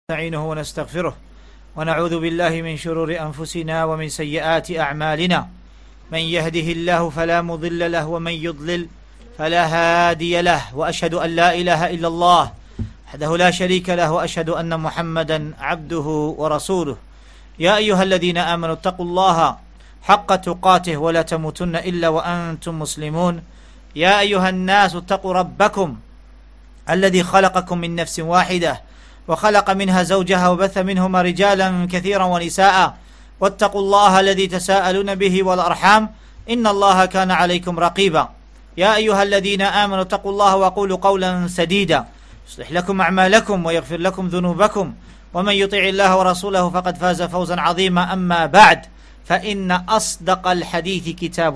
نستعينه ونستغفره ونعوذ بالله من شرور أنفسنا ومن سيئات أعمالنا من يهده الله فلا مضل له ومن يضلل فلا هادي له وأشهد أن لا إله إلا الله وحده لا شريك له وأشهد أن محمدا عبده ورسوله يا أيها الذين آمنوا اتقوا الله حق تقاته ولا تموتن إلا وأنتم مسلمون يا أيها الناس اتقوا ربكم الذي خلقكم من نفس واحدة وخلق منها زوجها وبث منهما رجالا كثيرا ونساء واتقوا الله الذي تساءلون به والأرحام إن الله كان عليكم رقيبا يا أيها الذين آمنوا اتقوا الله وقولوا قولا سديدا يصلح لكم أعمالكم ويغفر لكم ذنوبكم ومن يطع الله ورسوله فقد فاز فوزا عظيما أما بعد فإن أصدق الحديث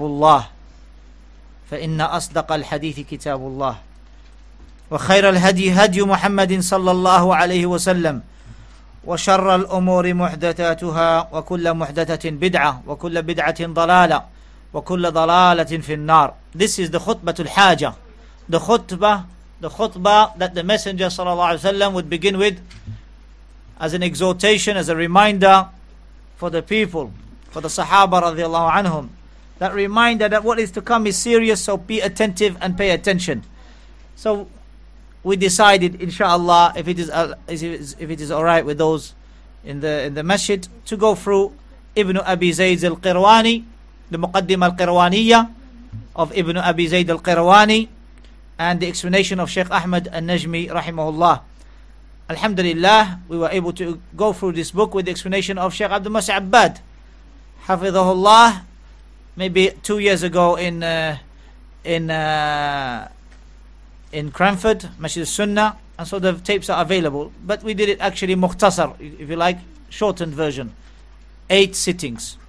كتاب الله وخير الهدي هدي محمد صلى الله عليه وسلم وشر الأمور محدثاتها وكل محدثة بدعة وكل بدعة ضلالة وكل ضلالة في النار. This is the khutbatul haja, the khutbah that the Messenger sallallahu alaihi wasallam would begin with as an exhortation, as a reminder for the people, for the Sahaba radiallahu anhum. That reminder that what is to come is serious, so be attentive and pay attention. So we decided, inshallah, if it is all right with those in the masjid, to go through Ibn Abi Zayd al-Qirwani, the Muqaddimah al-Qirwaniyya of Ibn Abi Zayd al-Qirwani, and the explanation of Sheikh Ahmad al-Najmi rahimahullah. Alhamdulillah, we were able to go through this book with the explanation of Sheikh Abdul Masih Abbad, hafidhahullah, maybe 2 years ago in Cranford, Masjid al-Sunnah, and so the tapes are available. But we did it actually mukhtasar, if you like, shortened version, 8 sittings.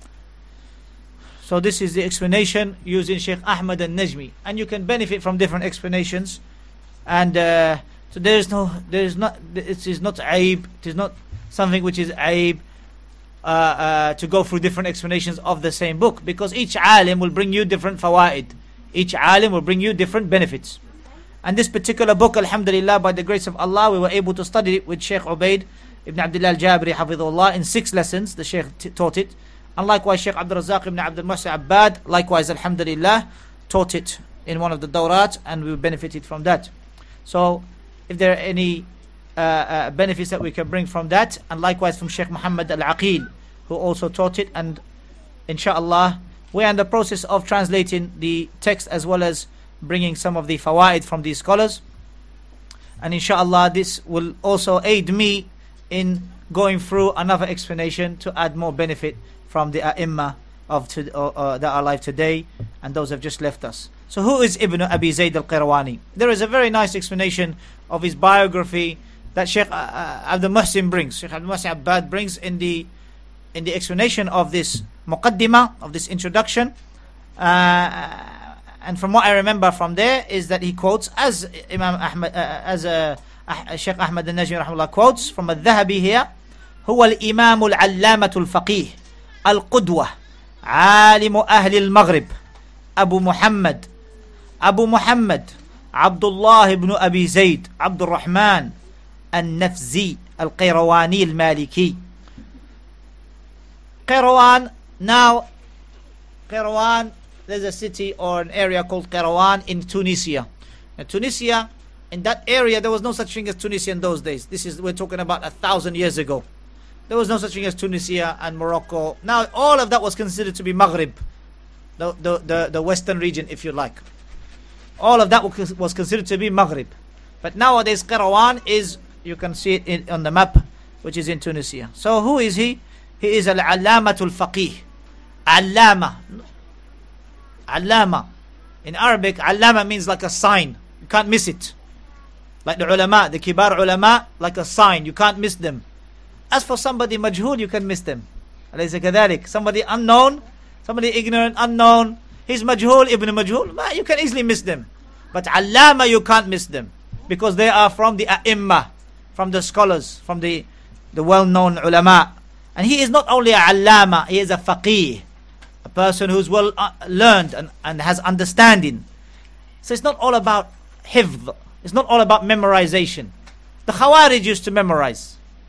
So this is the explanation using Sheikh Ahmad al-Najmi, and you can benefit from different explanations. And so it is not aib, it is not something which is aib to go through different explanations of the same book, because each alim will bring you different fawaid, each alim will bring you different benefits. And this particular book, alhamdulillah, by the grace of Allah, we were able to study it with Sheikh Ubaid ibn Abdullah al-Jabri hafidhullah in 6 lessons. The Sheikh taught it, and likewise Sheikh Abdul Razak ibn Abdul Masih Abbad, likewise alhamdulillah, taught it in one of the dawrat, and we benefited from that. So if there are any benefits that we can bring from that, and likewise from Sheikh Muhammad al-Aqil, who also taught it, and inshallah we are in the process of translating the text as well as bringing some of the fawaid from these scholars, and inshallah this will also aid me in going through another explanation to add more benefit from the ai that are alive today and those who have just left us. So who is Ibn Abi Zayd al-Qirwani? There is a very nice explanation of his biography that Sheikh Abdul Muhsin brings, Sheikh Abdul Muhsin Abbad brings in the explanation of this muqaddimah, of this introduction. And from what I remember from there is that he quotes, as Imam Ahmad, Sheikh Ahmad al-Najmi rahimahullah quotes from al-Dhahabi here, هو الإمام العلامة الفقيه القدوة عالم أهل المغرب أبو محمد عبد الله بن أبي زيد عبد الرحمن النفزي القيرواني المالكي. Qayrawan, now Qayrawan, there's a city or an area called Qayrawan in Tunisia. Now, Tunisia, in that area, there was no such thing as Tunisia in those days. We're talking about 1,000 years ago. There was no such thing as Tunisia and Morocco. Now, all of that was considered to be Maghrib, the western region, if you like. All of that was considered to be Maghrib. But nowadays, Qayrawan is, you can see it on the map, which is in Tunisia. So who is he? He is al-Allamatul Faqih. Allama. In Arabic, Allama means like a sign. You can't miss it. Like the ulama, the kibar ulama, like a sign. You can't miss them. As for somebody majhul, you can miss them. Alaysa kadhalik. Somebody unknown, somebody ignorant, unknown, he's majhul, ibn majhul, you can easily miss them. But Allama, you can't miss them, because they are from the ai from the scholars, from the well-known ulama. And he is not only a Allama, he is a faqih, a person who's well learned and has understanding. So it's not all about hifdh, it's not all about memorization. The Khawarij used to memorize.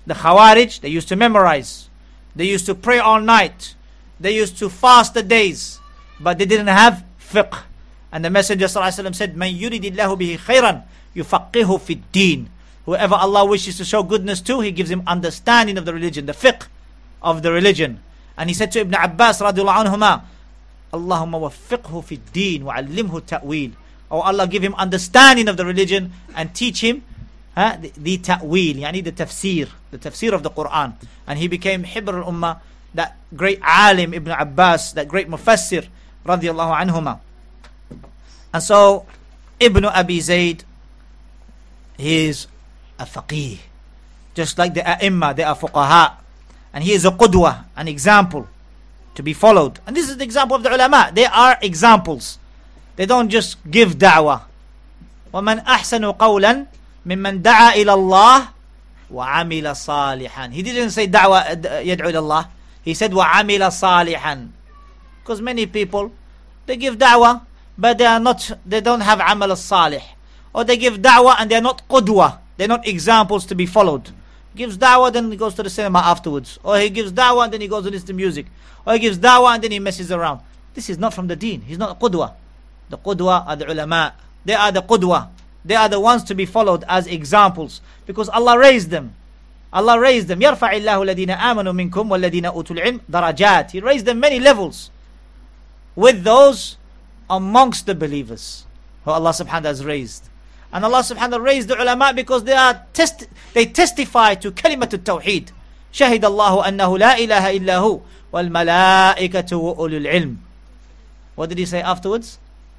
The Khawarij, they used to memorize. They used to pray all night. They used to fast the days. But they didn't have fiqh. And the Messenger ﷺ said, مَنْ يُرِدِ اللَّهُ بِهِ خَيْرًا يُفَقِّهُ فِي الدِّينِ. Whoever Allah wishes to show goodness to, He gives him understanding of the religion, the fiqh of the religion. And he said to Ibn Abbas radiallahu anhuma, Allahumma waffiqhu fi ddin wa allimhu ta'wil. Oh Allah, give him understanding of the religion and teach him the ta'wil, yani the tafsir of the Quran. And he became Hibr al-Ummah, that great alim Ibn Abbas, that great mufassir radiallahu anhuma. And so Ibn Abi Zayd, he is a faqih, just like the a'imma, they are fuqaha, and he is a qudwa, an example to be followed. And this is the example of the ulama. They are examples. They don't just give da'wah. وَمَنْ أَحْسَنُ قَوْلًا مِمَّنْ دَعَى إِلَى اللَّهِ وَعَمِلَ صَالِحًا. He didn't say da'wah يَدْعُ إِلَى اللَّهِ. He said وَعَمِلَ صَالِحًا. Because many people, they give da'wah, but they don't have amal as-salih. Or they give da'wah and they're not qudwa. They're not examples to be followed. Gives da'wah, then he goes to the cinema afterwards. Or he gives da'wah and then he goes to listen to music. Or he gives da'wah and then he messes around. This is not from the deen. He's not a qudwa. The qudwa are the ulama. They are the qudwa. They are the ones to be followed as examples. Because Allah raised them. Allah raised them. يَرْفَعِ اللَّهُ الَّذِينَ آمَنُوا مِنْكُمْ وَالَّذِينَ أُوتُوا الْعِلْمَ دَرَجَاتٍ. He raised them many levels with those amongst the believers who Allah subhanahu wa ta'ala has raised. And Allah subhanahu wa ta'ala raised the ulama because they testify to kalimat al-tawheed. شهد الله أنه لا إله إلا هو والملائكة وأولو العلم. What did he say afterwards?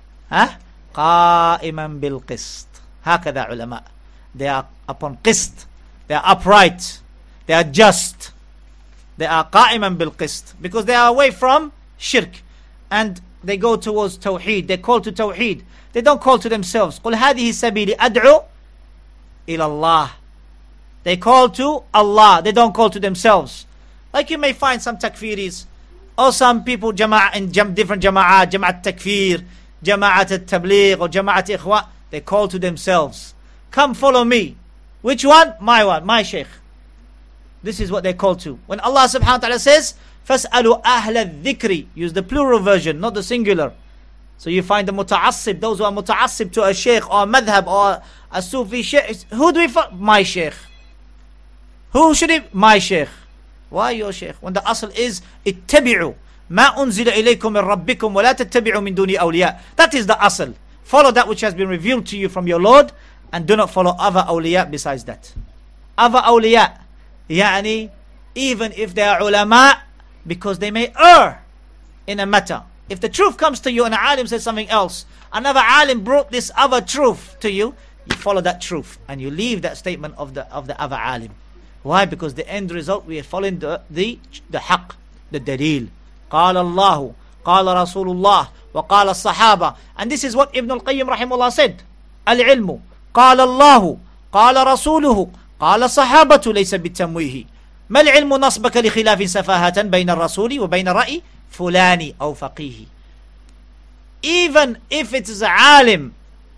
قائما بالقسط. هكذا علماء. They are upon qist. They are upright. They are just. They are قائما بالقسط. Because they are away from shirk. And they go towards tawheed. They call to tawheed. They don't call to themselves. قل هذه سبيلي أدعو إلى الله. They call to Allah. They don't call to themselves. Like you may find some takfiris, or some people in different jama'at, jama'at takfir, jama'at al-tabligh, or jama'at ikhwa. They call to themselves. Come follow me. Which one? My one, my sheikh. This is what they call to. When Allah subhanahu wa ta'ala says, فَاسْأَلُوا أَهْلَ الذِّكْرِ, use the plural version, not the singular. So you find the muta'assib, those who are muta'assib to a sheikh or a madhab or a Sufi sheikh. Who do we follow? My sheikh. Who should it? My sheikh. Why your sheikh? When the asl is اتبعوا ما أنزل إليكم من ربكم ولا تتبعوا من دون أولياء. That is the asl. Follow that which has been revealed to you from your Lord, and do not follow other awliya besides that. Other awliya, يعني, even if they are ulama, because they may err in a matter. If the truth comes to you and an alim says something else, another alim brought this other truth to you, you follow that truth and you leave that statement of the other alim. Why? Because the end result, we are following the haqq, the dalil. قال الله, قال رسول الله, وقال الصحابة. And this is what Ibn al-Qayyim rahimahullah said. العلم قال الله قال رسوله قال الصحابة ليس بالتمويه. ما العلم نصبك لخلاف سفاهة بين الرسول وبين رأي fulani or faqih. Even if it is a alim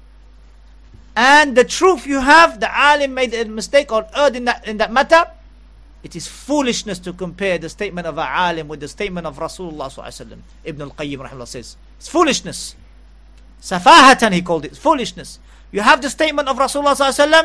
and the truth you have, the alim made a mistake or erred in that matter, it is foolishness to compare the statement of a alim with the statement of Rasulullah sallallahu alaihi wasallam. Ibn al-Qayyim rahimahullah says it's foolishness. Safahatan he called it, foolishness. You have the statement of Rasulullah sallallahu alaihi wasallam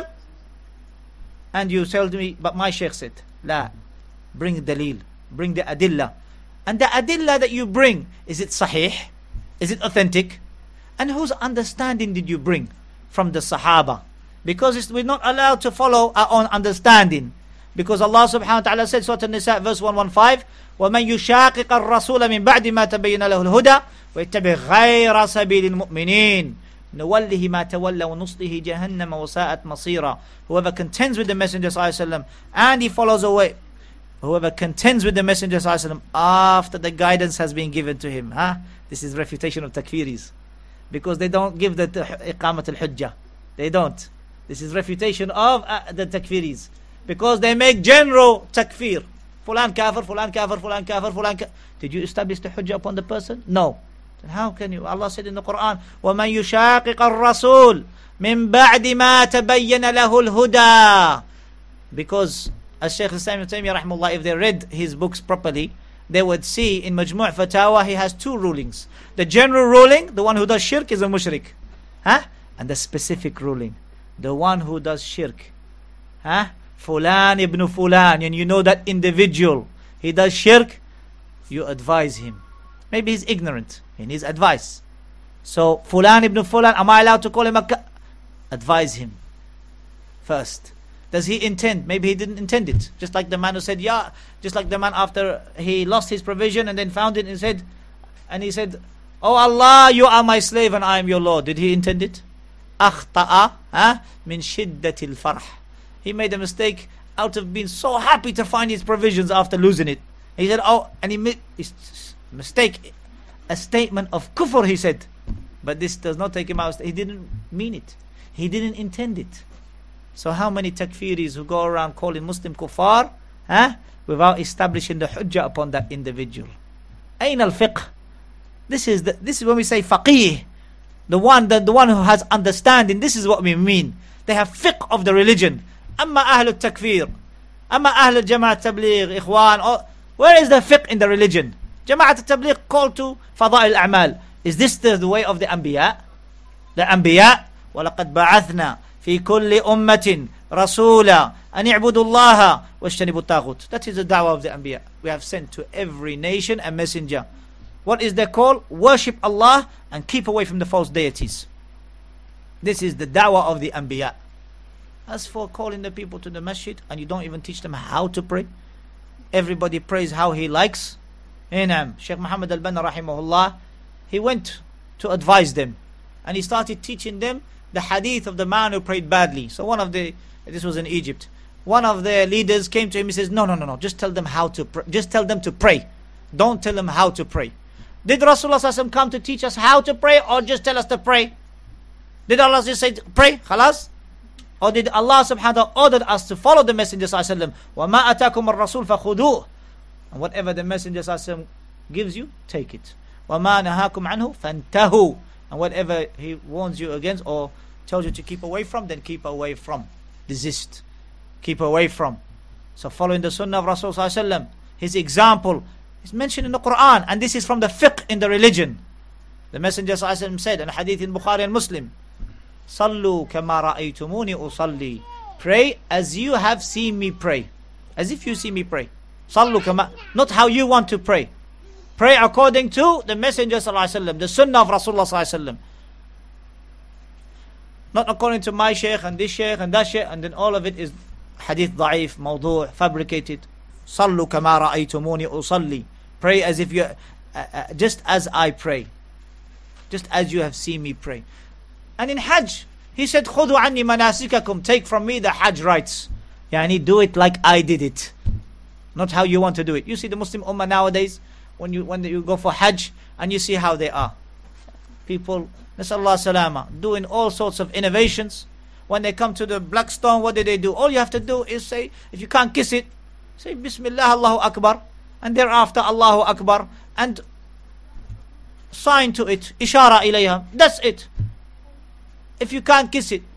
and you tell me, but my sheikh said, la, bring the dalil, bring the adillah. And the adillah that you bring, is it sahih? Is it authentic? And whose understanding did you bring? From the Sahaba. Because we're not allowed to follow our own understanding. Because Allah subhanahu wa ta'ala said, Surah An-Nisa verse 115, وَمَنْ يُشَاقِقَ الرَّسُولَ مِنْ بَعْدِ مَا تَبَيَّنَ لَهُ الْهُدَى وَيَتَّبِعْ غَيْرَ سَبِيلِ الْمُؤْمِنِينَ نُوَلِّهِ مَا تَوَلَّى وَنُصْلِهِ جَهَنَّمَ وَسَاءَتْ مَصِيرًا. Whoever contends with the Messenger sallallahu alaihi wasallam and he follows away, whoever contends with the Messenger sallallahu alaihi wasallam after the guidance has been given to him, this is refutation of takfiris, because they don't give the iqamat al-hujjah. They don't. This is refutation of the takfiris, because they make general takfir. Fulan kafir, fulan kafir, fulan kafir, fulan kafir. Did you establish the hujjah upon the person? No. Then how can you? Allah said in the Quran, وَمَنْ يُشَاقِقَ الرَّسُولِ مِنْ بَعْدِ مَا تَبَيَّنَ لَهُ الْهُدَى. Because as Shaykh Islam Ibn Taymiyyah rahimahullah, if they read his books properly, they would see in Majmu' Fatawa he has two rulings. The general ruling, the one who does shirk is a mushrik. Huh? And the specific ruling, the one who does shirk. Huh? Fulan ibn Fulan, and you know that individual, he does shirk, you advise him. Maybe he's ignorant, he needs advice. So, Fulan ibn Fulan, am I allowed to call him advise him first. Does he intend? Maybe he didn't intend it. Just like the man who said, yeah, just like the man after he lost his provision and then found it and he said, oh Allah, you are my slave and I am your Lord. Did he intend it? أخطأ من شدة الفرح. He made a mistake out of being so happy to find his provisions after losing it. He said, oh, and he made mistake, a statement of kufr, he said. But this does not take him out. He didn't mean it. He didn't intend it. So how many takfiris who go around calling Muslim kuffar without establishing the hujjah upon that individual? Ayn al-fiqh. This is when we say faqih, the one who has understanding. This is what we mean. They have fiqh of the religion. Amma ahl al-takfir, amma ahl al-jama'at tabligh, ikhwan. Where is the fiqh in the religion? Jama'at al-tabligh call to fada'il al-a'mal. Is this the way of the anbiya? The anbiya, وَلَقَدْ بَعَثْنَا في كل أمة رسولا أن يعبدوا الله واجتنبوا الطاغوت. That is the da'wah of the Anbiya. We have sent to every nation a messenger. What is their call? Worship Allah and keep away from the false deities. This is the da'wah of the Anbiya. As for calling the people to the masjid and you don't even teach them how to pray, everybody prays how he likes. Shaykh Muhammad al-Banna rahimahullah, he went to advise them and he started teaching them the hadith of the man who prayed badly. So this was in Egypt, one of the leaders came to him. He says, no, just tell them how to pray. Just tell them to pray. Don't tell them how to pray. Did Rasulullah ﷺ come to teach us how to pray or just tell us to pray? Did Allah just say pray, khalas? Or did Allah subhanahu wa ta'ala order us to follow the Messenger ﷺ? وَمَا أَتَاكُمُ الرَّسُولُ فَخُذُوهُ. And whatever the Messenger ﷺ gives you, take it. وَمَا نَهَاكُمْ عَنْهُ فَانْتَهُوا. And whatever he warns you against or tells you to keep away from, then keep away from. Desist. Keep away from. So following the sunnah of Rasulullah, his example is mentioned in the Quran, and this is from the fiqh in the religion. The Messenger said in a hadith in Bukhari and Muslim, Sallu kama ra'aytumuni usalli. Pray as you have seen me pray. As if you see me pray. Sallu kama, not how you want to pray. Pray according to the Messenger ﷺ, the Sunnah of Rasulullah ﷺ. Not according to my sheikh and this sheikh and that sheikh, and then all of it is hadith da'if, mawdu', fabricated. Sallu kama ra'aytumuni usalli. Pray as if you, just as I pray. Just as you have seen me pray. And in Hajj, he said, خُذُوا عَنِّي مَنَاسِكَكُمْ. Take from me the Hajj rites. Yani do it like I did it. Not how you want to do it. You see the Muslim Ummah nowadays, when you go for Hajj, and you see how they are. People, Nasallahu salama, doing all sorts of innovations. When they come to the black stone, what do? All you have to do is say, if you can't kiss it, say Bismillah, Allahu Akbar, and thereafter Allahu Akbar, and sign to it, Ishara ilayha. That's it. If you can't kiss it,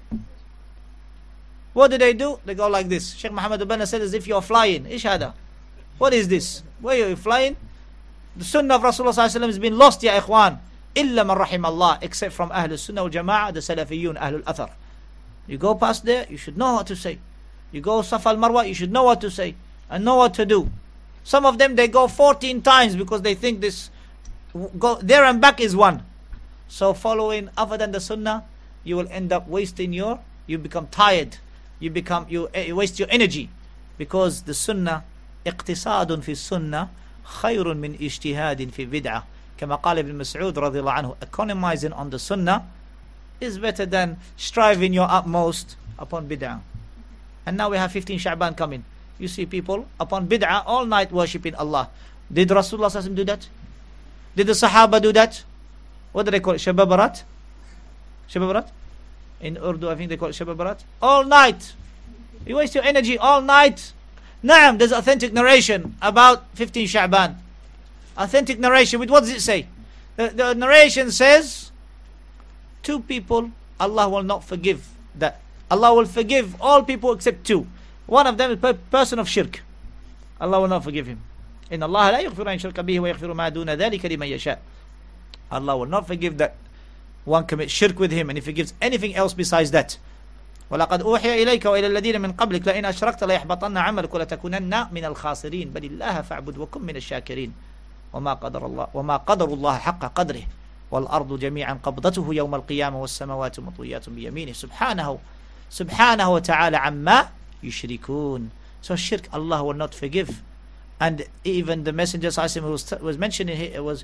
what do? They go like this. Shaykh Muhammad al-Banna said, as if you're flying. Ishada. What is this? Where are you flying? The sunnah of Rasulullah ﷺ has been lost, ya ikhwan. Illa man rahim Allah, except from Ahlul Sunnah wal Jama'ah, the Salafiyun, Ahlul Athar. You go past there, you should know what to say. You go Safa al-Marwa, you should know what to say and know what to do. Some of them, they go 14 times because they think this go there and back is one. So following other than the sunnah, you will end up wasting you become tired. You waste your energy, because the sunnah, اقتصاد في السنة خير من اجتهاد في بدعة. كما قال ابن مسعود رضي الله عنه, economizing on the sunnah is better than striving your utmost upon bid'ah. And now we have 15 Sha'ban coming. You see people upon bid'ah all night worshipping Allah. Did Rasulullah ﷺ do that? Did the Sahaba do that? What do they call it? Shababarat? Shababarat? In Urdu, I think they call it Shababarat. All night. You waste your energy all night. Naam, there's authentic narration about 15 Sha'ban. Authentic narration. With what does it say? The narration says, two people, Allah will not forgive that. Allah will forgive all people except two. One of them is a person of shirk. Allah will not forgive him. إن الله لا يغفر أن يشرك به ويغفر ما دون ذلك لمن يشاء. Allah will not forgive that one commits shirk with him, and he forgives anything else besides that. ولقد أوحي إليك وإلى الذين من قبلك لئن أشركت ليحبطن عملك ولتكونن من الخاسرين بل الله فاعبد وكن من الشاكرين وما قدر الله حق قدره والأرض جميعا قبضته يوم القيامة والسماوات مطويات بيمينه سبحانه وتعالى عما يشركون. So shirk Allah will not forgive. And even the Messenger was mentioning here, was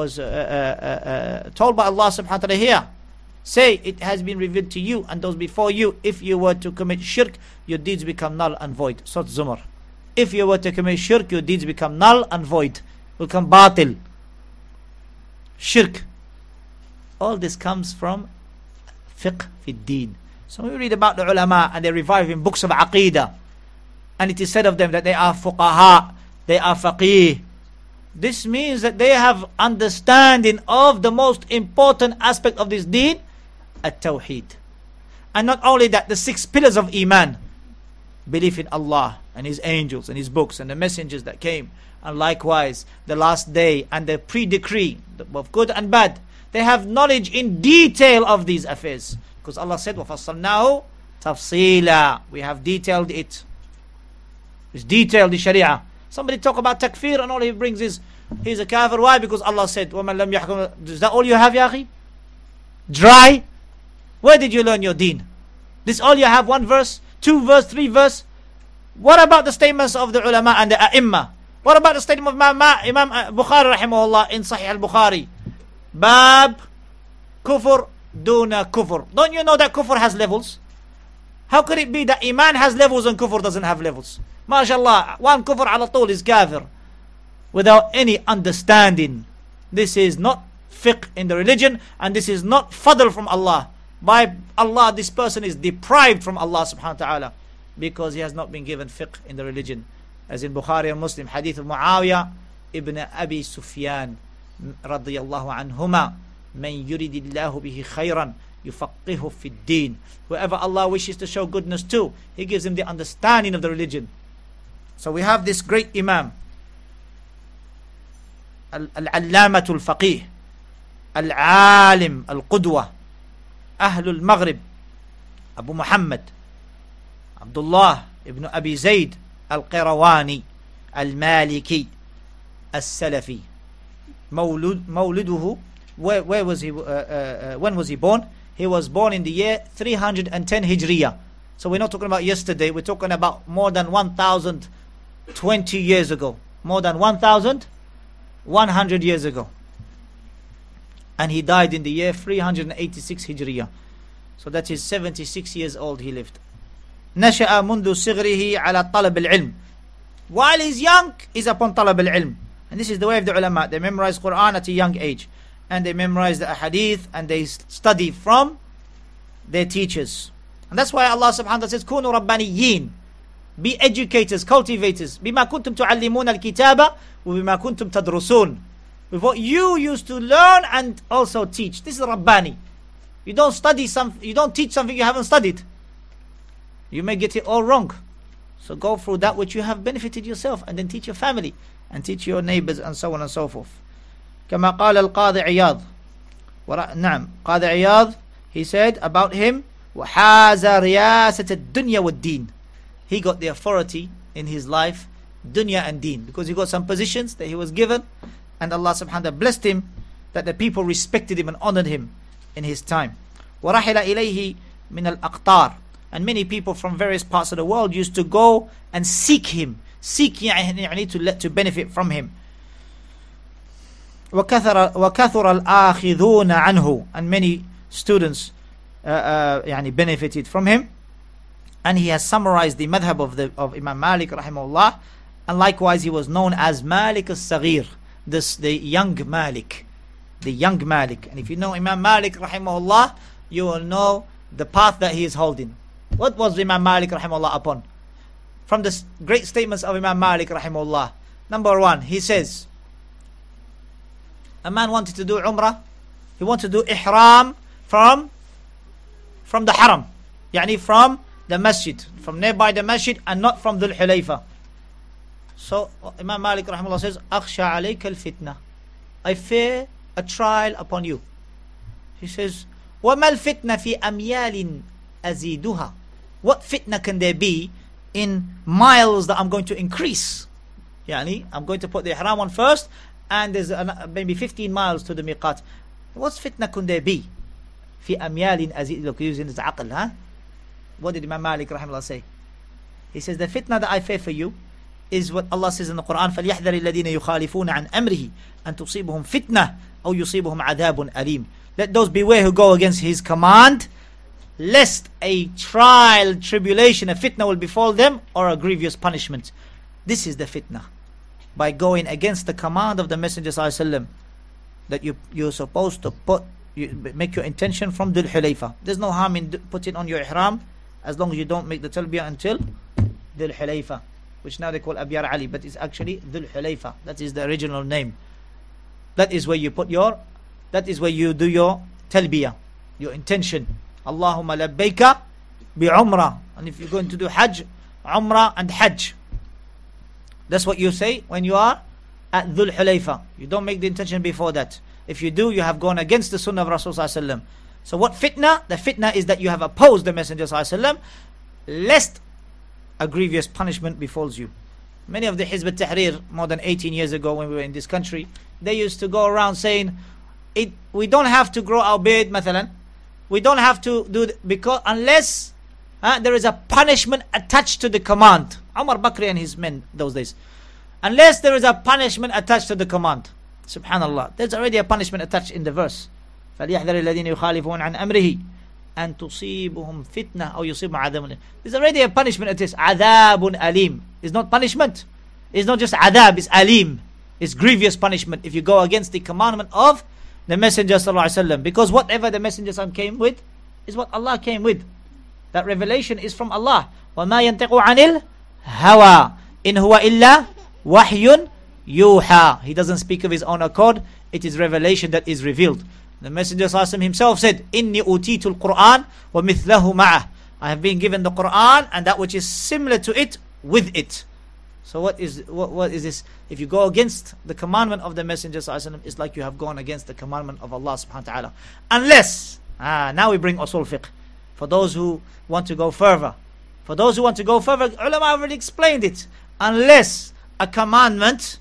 told by Allah subhanahu wa ta'ala here, say it has been revealed to you and those before you, if you were to commit shirk, your deeds become null and void. Surah Zumar. If you were to commit shirk, your deeds become null and void, become batil. Shirk. All this comes from fiqh fi deen. So we read about the ulama and they revive in books of aqidah, and it is said of them that they are fuqaha, they are faqih. This means that they have understanding of the most important aspect of this deen, at-tawheed. And not only that, the 6 pillars of iman: belief in Allah and His angels and His books and the messengers that came, and likewise the last day and the pre-decree of good and bad. They have knowledge in detail of these affairs, because Allah said, وَفَصَّلْنَاهُ تَفْصِيلًا. We have detailed it. It's detailed, the Sharia. Somebody talk about takfir and all he brings is he's a kafir. Why? Because Allah said, وَمَنْ لَمْ يَحْكُمْ. Is that all you have, ya akhi? Dry? Where did you learn your deen? This all you have? 1 verse, 2 verse, 3 verse? What about the statements of the ulama and the a'imma? What about the statement of Imam Bukhari rahimahullah in Sahih al-Bukhari? Bab kufr duna kufr. Don't you know that kufr has levels? How could it be that iman has levels and kufr doesn't have levels? MashaAllah, one kufr ala tool is kafir without any understanding. This is not fiqh in the religion, and this is not fadl from Allah. By Allah, this person is deprived from Allah subhanahu wa ta'ala, because he has not been given fiqh in the religion. As in Bukhari and Muslim, hadith of Muawiyah ibn Abi Sufyan radiyallahu anhuma, man yuridillahu bihi khayran yufaqihu fi ddin. Whoever Allah wishes to show goodness to, He gives him the understanding of the religion. So we have this great Imam, Al-Allamatul Faqih, Al-Alim, Al-Qudwa, Ahlul Maghrib, Abu Muhammad Abdullah ibn Abi Zayd Al-Qirawani Al-Maliki Al-Salafi. Mawliduhu, where was he? When was he born? He was born in the year 310 Hijriya. So we're not talking about yesterday, we're talking about more than 1,020 years ago. More than 1,100 years ago. And he died in the year 386 Hijriya. So that is 76 years old he lived. نشأ منذ صغره على طلب العلم. While he's young, he's upon طلب العلم. And this is the way of the ulama. They memorize Quran at a young age, and they memorize the hadith, and they study from their teachers. And that's why Allah subhanahu wa ta'ala says, كونوا ربانيين. Be educators, cultivators. بما كنتم تعلمون الكتاب وبما كنتم تدرسون. With what you used to learn and also teach. This is Rabbani. You don't teach something you haven't studied. You may get it all wrong. So go through that which you have benefited yourself, and then teach your family, and teach your neighbors, and so on and so forth. كما قال القاضي عياض. نعم, قاضي عياض, he said about him, وحاز رياسة الدنيا والدين. He got the authority in his life, dunya and deen, because he got some positions that he was given, and Allah subhanahu wa ta'ala blessed him, that the people respected him and honored him in his time. ورحل إليه من الأقطار. And many people from various parts of the world used to go and seek him, to benefit from him. وكثر الآخذون عنه. And many students benefited from him. And he has summarized the madhab of Imam Malik rahimahullah. And likewise he was known as Malik al-Saghir, the young Malik. The young Malik. And if you know Imam Malik rahimahullah, you will know the path that he is holding. What was Imam Malik rahimahullah upon? From the great statements of Imam Malik rahimahullah. Number 1, he says, a man wanted to do Umrah. He wanted to do Ihram from the Haram. Yani from the masjid, from nearby the masjid, and not from Dhul Hulayfa. So Imam Malik rahimahullah says, "Akhsha alayka al-fitna." I fear a trial upon you. He says, وَمَا الْفِتْنَةِ فِي أَمْيَالٍ أَزِيدُهَا. What fitna can there be in miles that I'm going to increase? Yani, I'm going to put the ihram on first, and there's maybe 15 miles to the miqat. What fitna can there be? في أميال أزيد. Look, using his aql, huh? What did Imam Malik rahimahullah say? He says, the fitna that I fear for you is what Allah says in the Quran, فَلْيَحْذَرِ الَّذِينَ يُخَالِفُونَ عَنْ أَمْرِهِ أَن تُصِيبُهُمْ فِتْنَةٌ أَوْ يُصِيبُهُمْ عَذَابٌ أَلِيمٌ. Let those beware who go against His command, lest a trial, tribulation, a fitna will befall them, or a grievous punishment. This is the fitna. By going against the command of the Messenger ﷺ, that you're supposed to make your intention from Dhul Hulayfa. There's no harm in putting on your ihram, as long as you don't make the talbiyah until Dhul Hulayfa, which now they call Abyar Ali, but it's actually Dhul Hulayfa. That is the original name. That is where you do your talbiyah, your intention. Allahumma labbayka bi umrah. And if you're going to do Hajj, Umrah and Hajj. That's what you say when you are at Dhul Hulayfa. You don't make the intention before that. If you do, you have gone against the sunnah of Rasulullah. So what fitna? The fitna is that you have opposed the Messenger ﷺ, lest a grievous punishment befalls you. Many of the Hizb al-Tahrir, more than 18 years ago when we were in this country, they used to go around saying, we don't have to grow our beard, mathalan. We don't have to do because unless there is a punishment attached to the command. Umar Bakri and his men those days. Unless there is a punishment attached to the command. Subhanallah. There's already a punishment attached in the verse. فَلْيَحْذَرِ الَّذِينَ يُخَالِفُونَ عَنْ أَمْرِهِ أَن تُصِيبُهُمْ فِتْنَةٌ أَوْ يُصِيبُهُمْ عَذَابٌ. There's already a punishment. It is عَذَابٌ أَلِيمٌ. It's not punishment. It's not just adab, it's alim. It's grievous punishment if you go against the commandment of the Messenger ﷺ. Because whatever the Messenger came with is what Allah came with. That revelation is from Allah. وَمَا يَنْتِقُ عَنِ الْهَوَىٰ إِنْ هُوَ إِلَّا وَحْيٌ يُوحَىٰ. He doesn't speak of his own accord. It is revelation that is revealed. The Messenger ﷺ himself said, إِنِّي أُوتِيتُ الْقُرْآنَ وَمِثْلَهُ مَعَهُ. I have been given the Quran and that which is similar to it with it. So what is this? If you go against the commandment of the Messenger ﷺ, it's like you have gone against the commandment of Allah subhanahu wa ta'ala. Unless, now we bring usul fiqh. For those who want to go further. For those who want to go further, ulama already explained it. Unless a commandment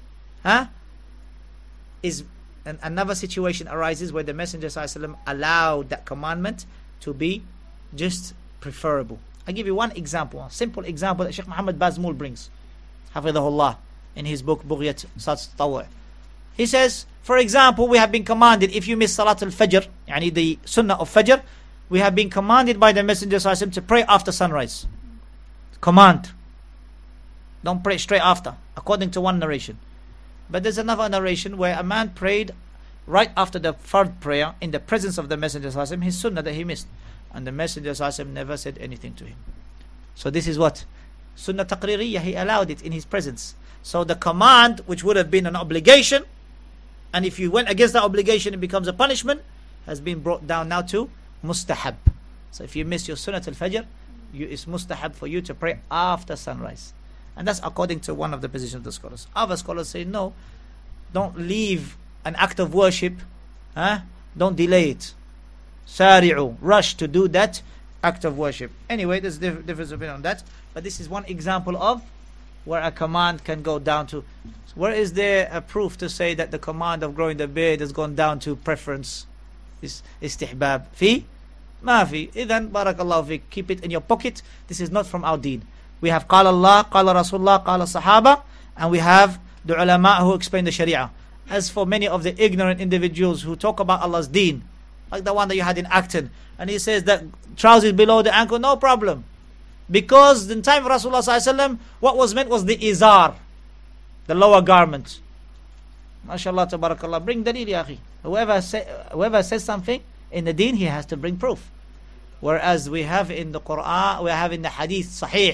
is another situation arises where the Messenger ﷺ allowed that commandment to be just preferable. I'll give you one example, a simple example that Sheikh Muhammad Bazmul brings, Hafidhahullah, in his book Bughyat Sat Tawwa. He says, for example, we have been commanded, if you miss Salat al-Fajr, yani the Sunnah of Fajr, we have been commanded by the Messenger ﷺ to pray after sunrise. Command. Don't pray straight after, according to one narration. But there's another narration where a man prayed right after the fard prayer in the presence of the Messenger ﷺ, his Sunnah that he missed. And the Messenger ﷺ never said anything to him. So this is what? Sunnah taqririyah, he allowed it in his presence. So the command, which would have been an obligation, and if you went against that obligation it becomes a punishment, has been brought down now to mustahab. So if you miss your Sunnah al-Fajr, it's mustahab for you to pray after sunrise. And that's according to one of the positions of the scholars. Other scholars say no, don't leave an act of worship, don't delay it. Sari'u, rush to do that act of worship. Anyway, there's a difference opinion on that. But this is one example of where a command can go down to. Where is there a proof to say that the command of growing the beard has gone down to preference? Is istihbab. Fi? Ma fi. Idhan, barakallahu fi. Keep it in your pocket. This is not from our deen. We have qala Allah, qala Rasulullah, qala Sahaba, and we have the ulama who explain the Sharia. As for many of the ignorant individuals who talk about Allah's deen, like the one that you had in Acton, and he says that trousers below the ankle, no problem. Because in the time of Rasulullah ﷺ, what was meant was the izar, the lower garment. MashaAllah, tabarakallah. Bring dalil, ya akhi. Whoever says something in the deen, he has to bring proof. Whereas we have in the Quran, we have in the hadith sahih,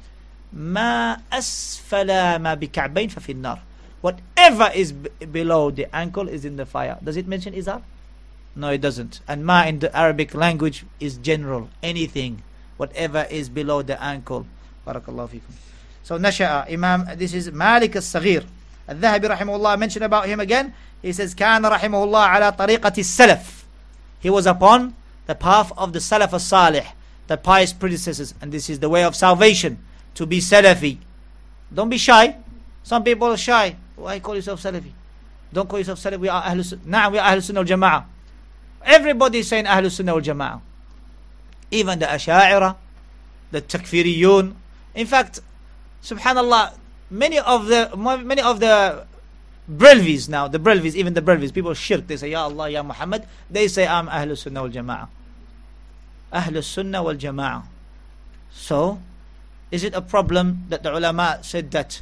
ما أسفل ما بكعبين ففي النار. Whatever is below the ankle is in the fire. Does it mention izar? No, it doesn't. And ma in the Arabic language is general. Anything. whatever is below the ankle. Barakallahu fikum. So Nasha'a, Imam, this is Malik al-Saghir. Al-Dhahabi rahimahullah mentioned about him again. He says, كان رحمه الله على طريقة السلف. He was upon the path of the Salaf al-Salih, the pious predecessors. And this is the way of salvation, to be Salafi. Don't be shy. Some people are shy. Why call yourself Salafi? Don't call yourself Salafi. We are Ahlul Sunnah. Nah, we are Ahlul Sunnah wal Jama'ah. Everybody is saying Ahlul Sunnah wal Jama'ah. Even the Asha'ira, the Takfiriyun. In fact, subhanallah, many of the Brelvis now, the Brelvis, even the Brelvis, people shirk, they say, Ya Allah, Ya Muhammad, they say, I'm Ahlul Sunnah wal Jama'ah. Ahlul Sunnah wal Jama'ah. So, is it a problem that the ulama said that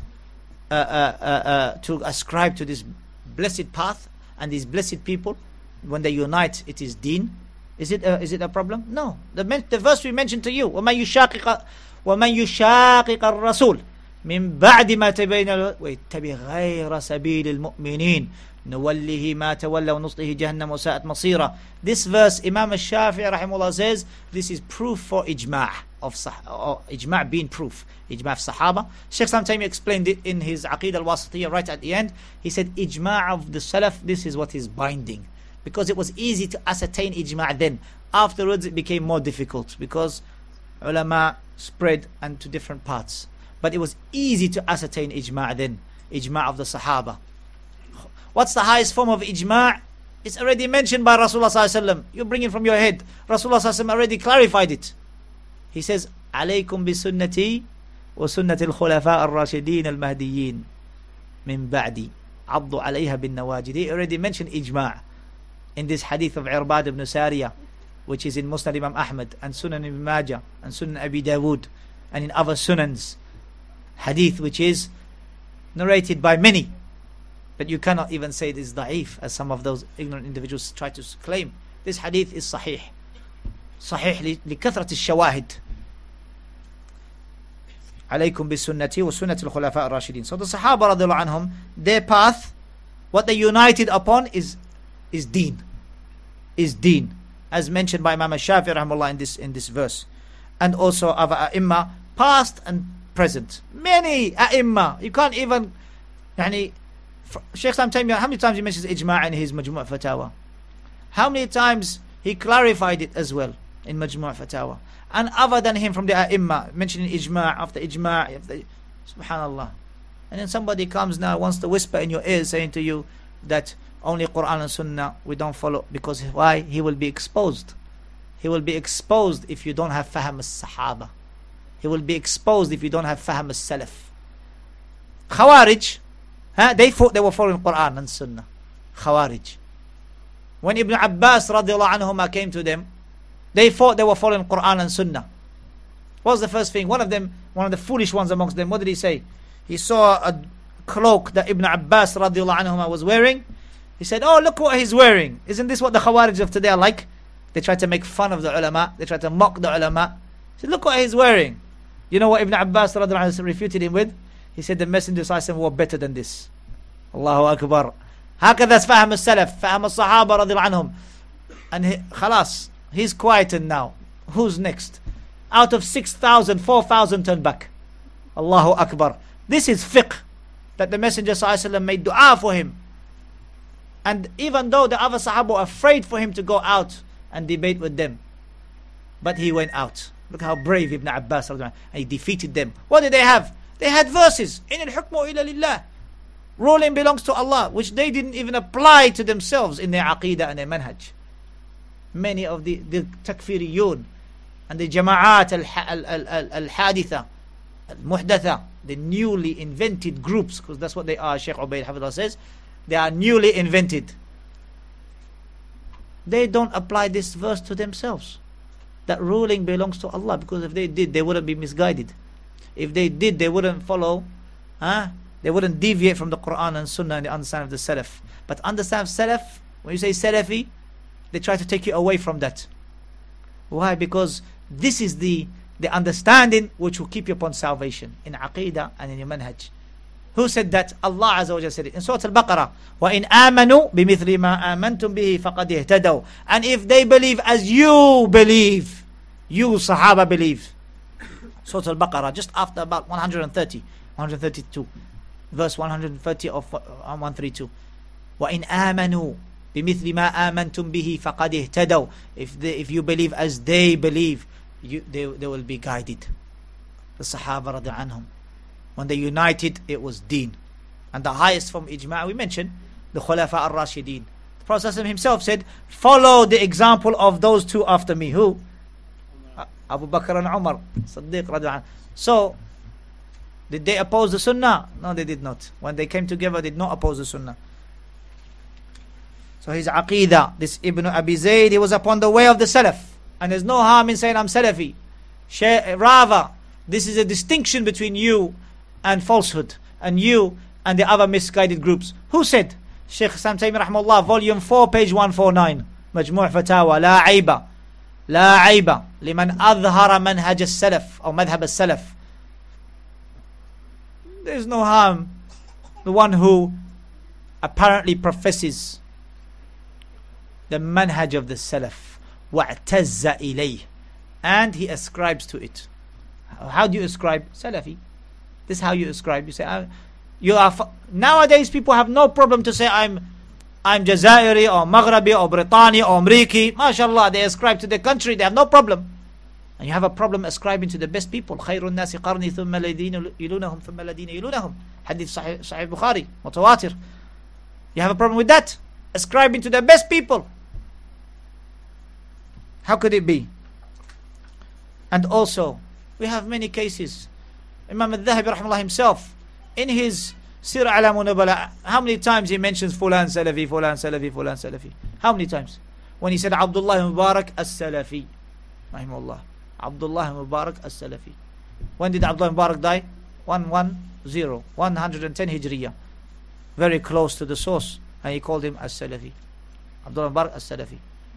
to ascribe to this blessed path and these blessed people, when they unite, it is deen? Is it a problem? No. The verse we mentioned to you, وَمَنْ يُشَاقِقَ الرَّسُولِ من بعد ما تبين ويتبع غير سبيل المؤمنين نوله ما تولى ونصله جهنم وساءت مصيرا. This verse, Imam al-Shafi'i rahimahullah says, this is proof for ijma' of ijma' being proof. Ijma' of Sahaba. Shaykh Islam Taymiyyah explained it in his Aqeedah al-Wasitiyah right at the end. He said ijma' of the Salaf, this is what is binding. Because it was easy to ascertain ijma' then. Afterwards it became more difficult because ulama spread into different parts. But it was easy to ascertain ijma' then. Ijma' of the Sahaba. What's the highest form of ijma'? It's already mentioned by Rasulullah sallallahu alaihi wasallam. You bring it from your head. Rasulullah sallallahu alaihi wasallam already clarified it. He says, "Alaykum bi sunnati wa sunnati al-khulafa ar-rashidin al-mahdiyyin min ba'di. Addu 'alayha bin nawajid." He already mentioned ijma' in this hadith of Irbad ibn Sariyah, which is in Musnad Imam Ahmad and Sunan Ibn Majah and Sunan Abi Dawood and in other sunans. Hadith which is narrated by many, but you cannot even say it is da'if, as some of those ignorant individuals try to claim. This hadith is sahih لكثرة الشواهد. عليكم بسنتي وسنة الخلفاء الراشدين. So the Sahaba radiallahu anhum, their path, what they united upon is deen, as mentioned by Imam al-Shafi'i rahimahullah in this verse, and also other ai past and present. Many ai, you can't even, Shaykh Islam Taymiyyah, how many times he mentions ijma' in his Majmu' Fatawa? How many times he clarified it as well in Majmu' Fatawa? And other than him from the ai, mentioning ijma' after ijma', subhanallah. And then somebody comes now, wants to whisper in your ear, saying to you that only Quran and Sunnah we don't follow, because why? He will be exposed. He will be exposed if you don't have fahm as-sahaba. He will be exposed if you don't have fahm as-salaf. Khawarij, they thought they were following Quran and Sunnah. Khawarij. When Ibn Abbas radiallahu anhuma came to them, they thought they were following Quran and Sunnah. What was the first thing? One of the foolish ones amongst them, what did he say? He saw a cloak that Ibn Abbas radiallahu anhuma was wearing. He said, "Oh, look what he's wearing. Isn't this what the Khawarij of today are like?" They try to make fun of the ulama. They try to mock the ulama. He said, "Look what he's wearing." You know what Ibn Abbas radiallahu anhu refuted him with? He said, "The Messenger sallallahu alaihi wasallam wore better than this." Allahu Akbar. هكذا فهم السلف فهم الصحابة رضي الله عنهم. And خلاص, he's quieted now. Who's next? Out of 6,000, 4,000 turned back. Allahu Akbar. This is fiqh, that the Messenger sallallahu alaihi wasallam made dua for him. And even though the other Sahaba were afraid for him to go out and debate with them, but he went out. Look how brave Ibn Abbas, and he defeated them. What did they have? They had verses. إِنِ الْحُكْمُ إِلَّا لِلَّهِ. Ruling belongs to Allah, which they didn't even apply to themselves in their aqeedah and their manhaj. Many of the takfiriyun and the jama'at al-haditha, al-muhdatha, the newly invented groups, because that's what they are, Shaykh Ubaid Hafidullah says, they are newly invented. They don't apply this verse to themselves, that ruling belongs to Allah, because if they did, they wouldn't be misguided. If they did, they wouldn't follow, they wouldn't deviate from the Quran and Sunnah and the understanding of the Salaf. But understand Salaf, when you say Salafi, they try to take you away from that. Why? Because this is the understanding which will keep you upon salvation in Aqeedah and in your manhaj. Who said that? Allah Azza wa Jalla said it in Surah Al-Baqarah. وَإِنْ آمَنُوا بِمِثْلِ مَا آمَنْتُمْ بِهِ فَقَدْ اهْتَدَوْا. And if they believe as you believe, you Sahaba believe. Surah Al-Baqarah, just after about 132, verse 130 of 132. وَإِنْ آمَنُوا بِمِثْلِ مَا آمَنْتُمْ بِهِ فَقَدْ اهْتَدَوْا. If you believe as they believe, they will be guided. The Sahaba radiallahu anhum, when they united, it was deen. And the highest from ijma' we mentioned, the Khulafa al-Rashideen. The Prophet himself said, follow the example of those two after me. Who? Abu Bakr and Umar, Siddiq radiallahu anhu. So, did they oppose the Sunnah? No, they did not. When they came together, they did not oppose the Sunnah. So his Aqidah, this Ibn Abi Zayd, he was upon the way of the Salaf. And there's no harm in saying I'm Salafi. Rather, this is a distinction between you and falsehood, and you and the other misguided groups. Who said? Shaykh Islam Taymiyyah rahimahullah, volume 4, page 149. Majmu' Fatawa, La Aiba. لا عيب لمن أظهر منهج السلف أو مذهب السلف. There is no harm the one who apparently professes the manhaj of the Salaf, وَاعْتَزَّ إِلَيْهِ, and he ascribes to it. How do you ascribe? Salafi. This is how you ascribe. You say, nowadays people have no problem to say I'm Jazairi or Maghrabi or Britannia or Amriki. MashaAllah, they ascribe to the country, they have no problem. And you have a problem ascribing to the best people. خَيْرُ النَّاسِ قَرْنِي ثُمَّ الَّذِينَ يَلُونَهُمْ ثُمَّ الَّذِينَ يَلُونَهُمْ. Hadith Sahih Bukhari, Mutawatir. You have a problem with that? Ascribing to the best people. How could it be? And also, we have many cases. Imam al-Dhahabi rahimahullah himself, in his Sir A'lam Nubala, how many times he mentions Fulan Salafi, Fulan Salafi, Fulan Salafi? How many times? When he said Abdullah Mubarak as-Salafi, rahimahullah. Abdullah Mubarak as-Salafi. When did Abdullah Mubarak die? 110 Hijriya. Very close to the source. And he called him as-Salafi. Abdullah Mubarak as-Salafi.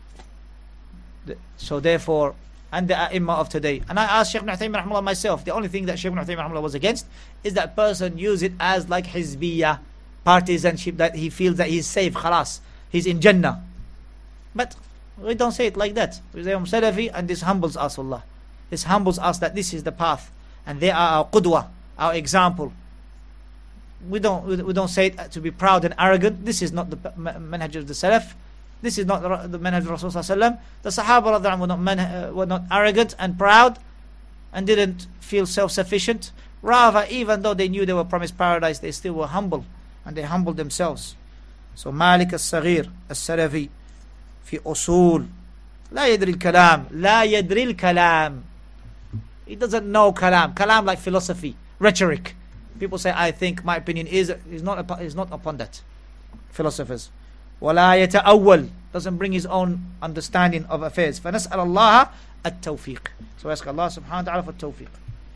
So therefore, and the A'imma of today. And I asked Shaykh Ibn Uthaymeen rahimahullah myself, the only thing that Shaykh Ibn Uthaymeen rahimahullah was against is that person use it as like Hizbiyah, partisanship, that he feels that he's safe, khalas, he's in Jannah. But we don't say it like that. We say Salafi, and this humbles us, Allah. This humbles us that this is the path, and they are our qudwa, our example. We don't say it to be proud and arrogant. This is not the manhaj of the Salaf. This is not the manhaj of Rasulullah. The Sahaba were not arrogant and proud and didn't feel self-sufficient. Rather, even though they knew they were promised paradise, they still were humble, and they humbled themselves. So Malik al-Saghir al-Salafi fi usul la yadri al-kalam, la yadri al-kalam. He doesn't know kalam. Kalam like philosophy, rhetoric. People say, I think, my opinion is not upon that. Philosophers. وَلَا يَتَأَوَّلْ, doesn't bring his own understanding of affairs. فَنَسْأَلَ اللَّهَ التَّوْفِيقِ. So ask Allah subhanahu wa ta'ala for tawfiq.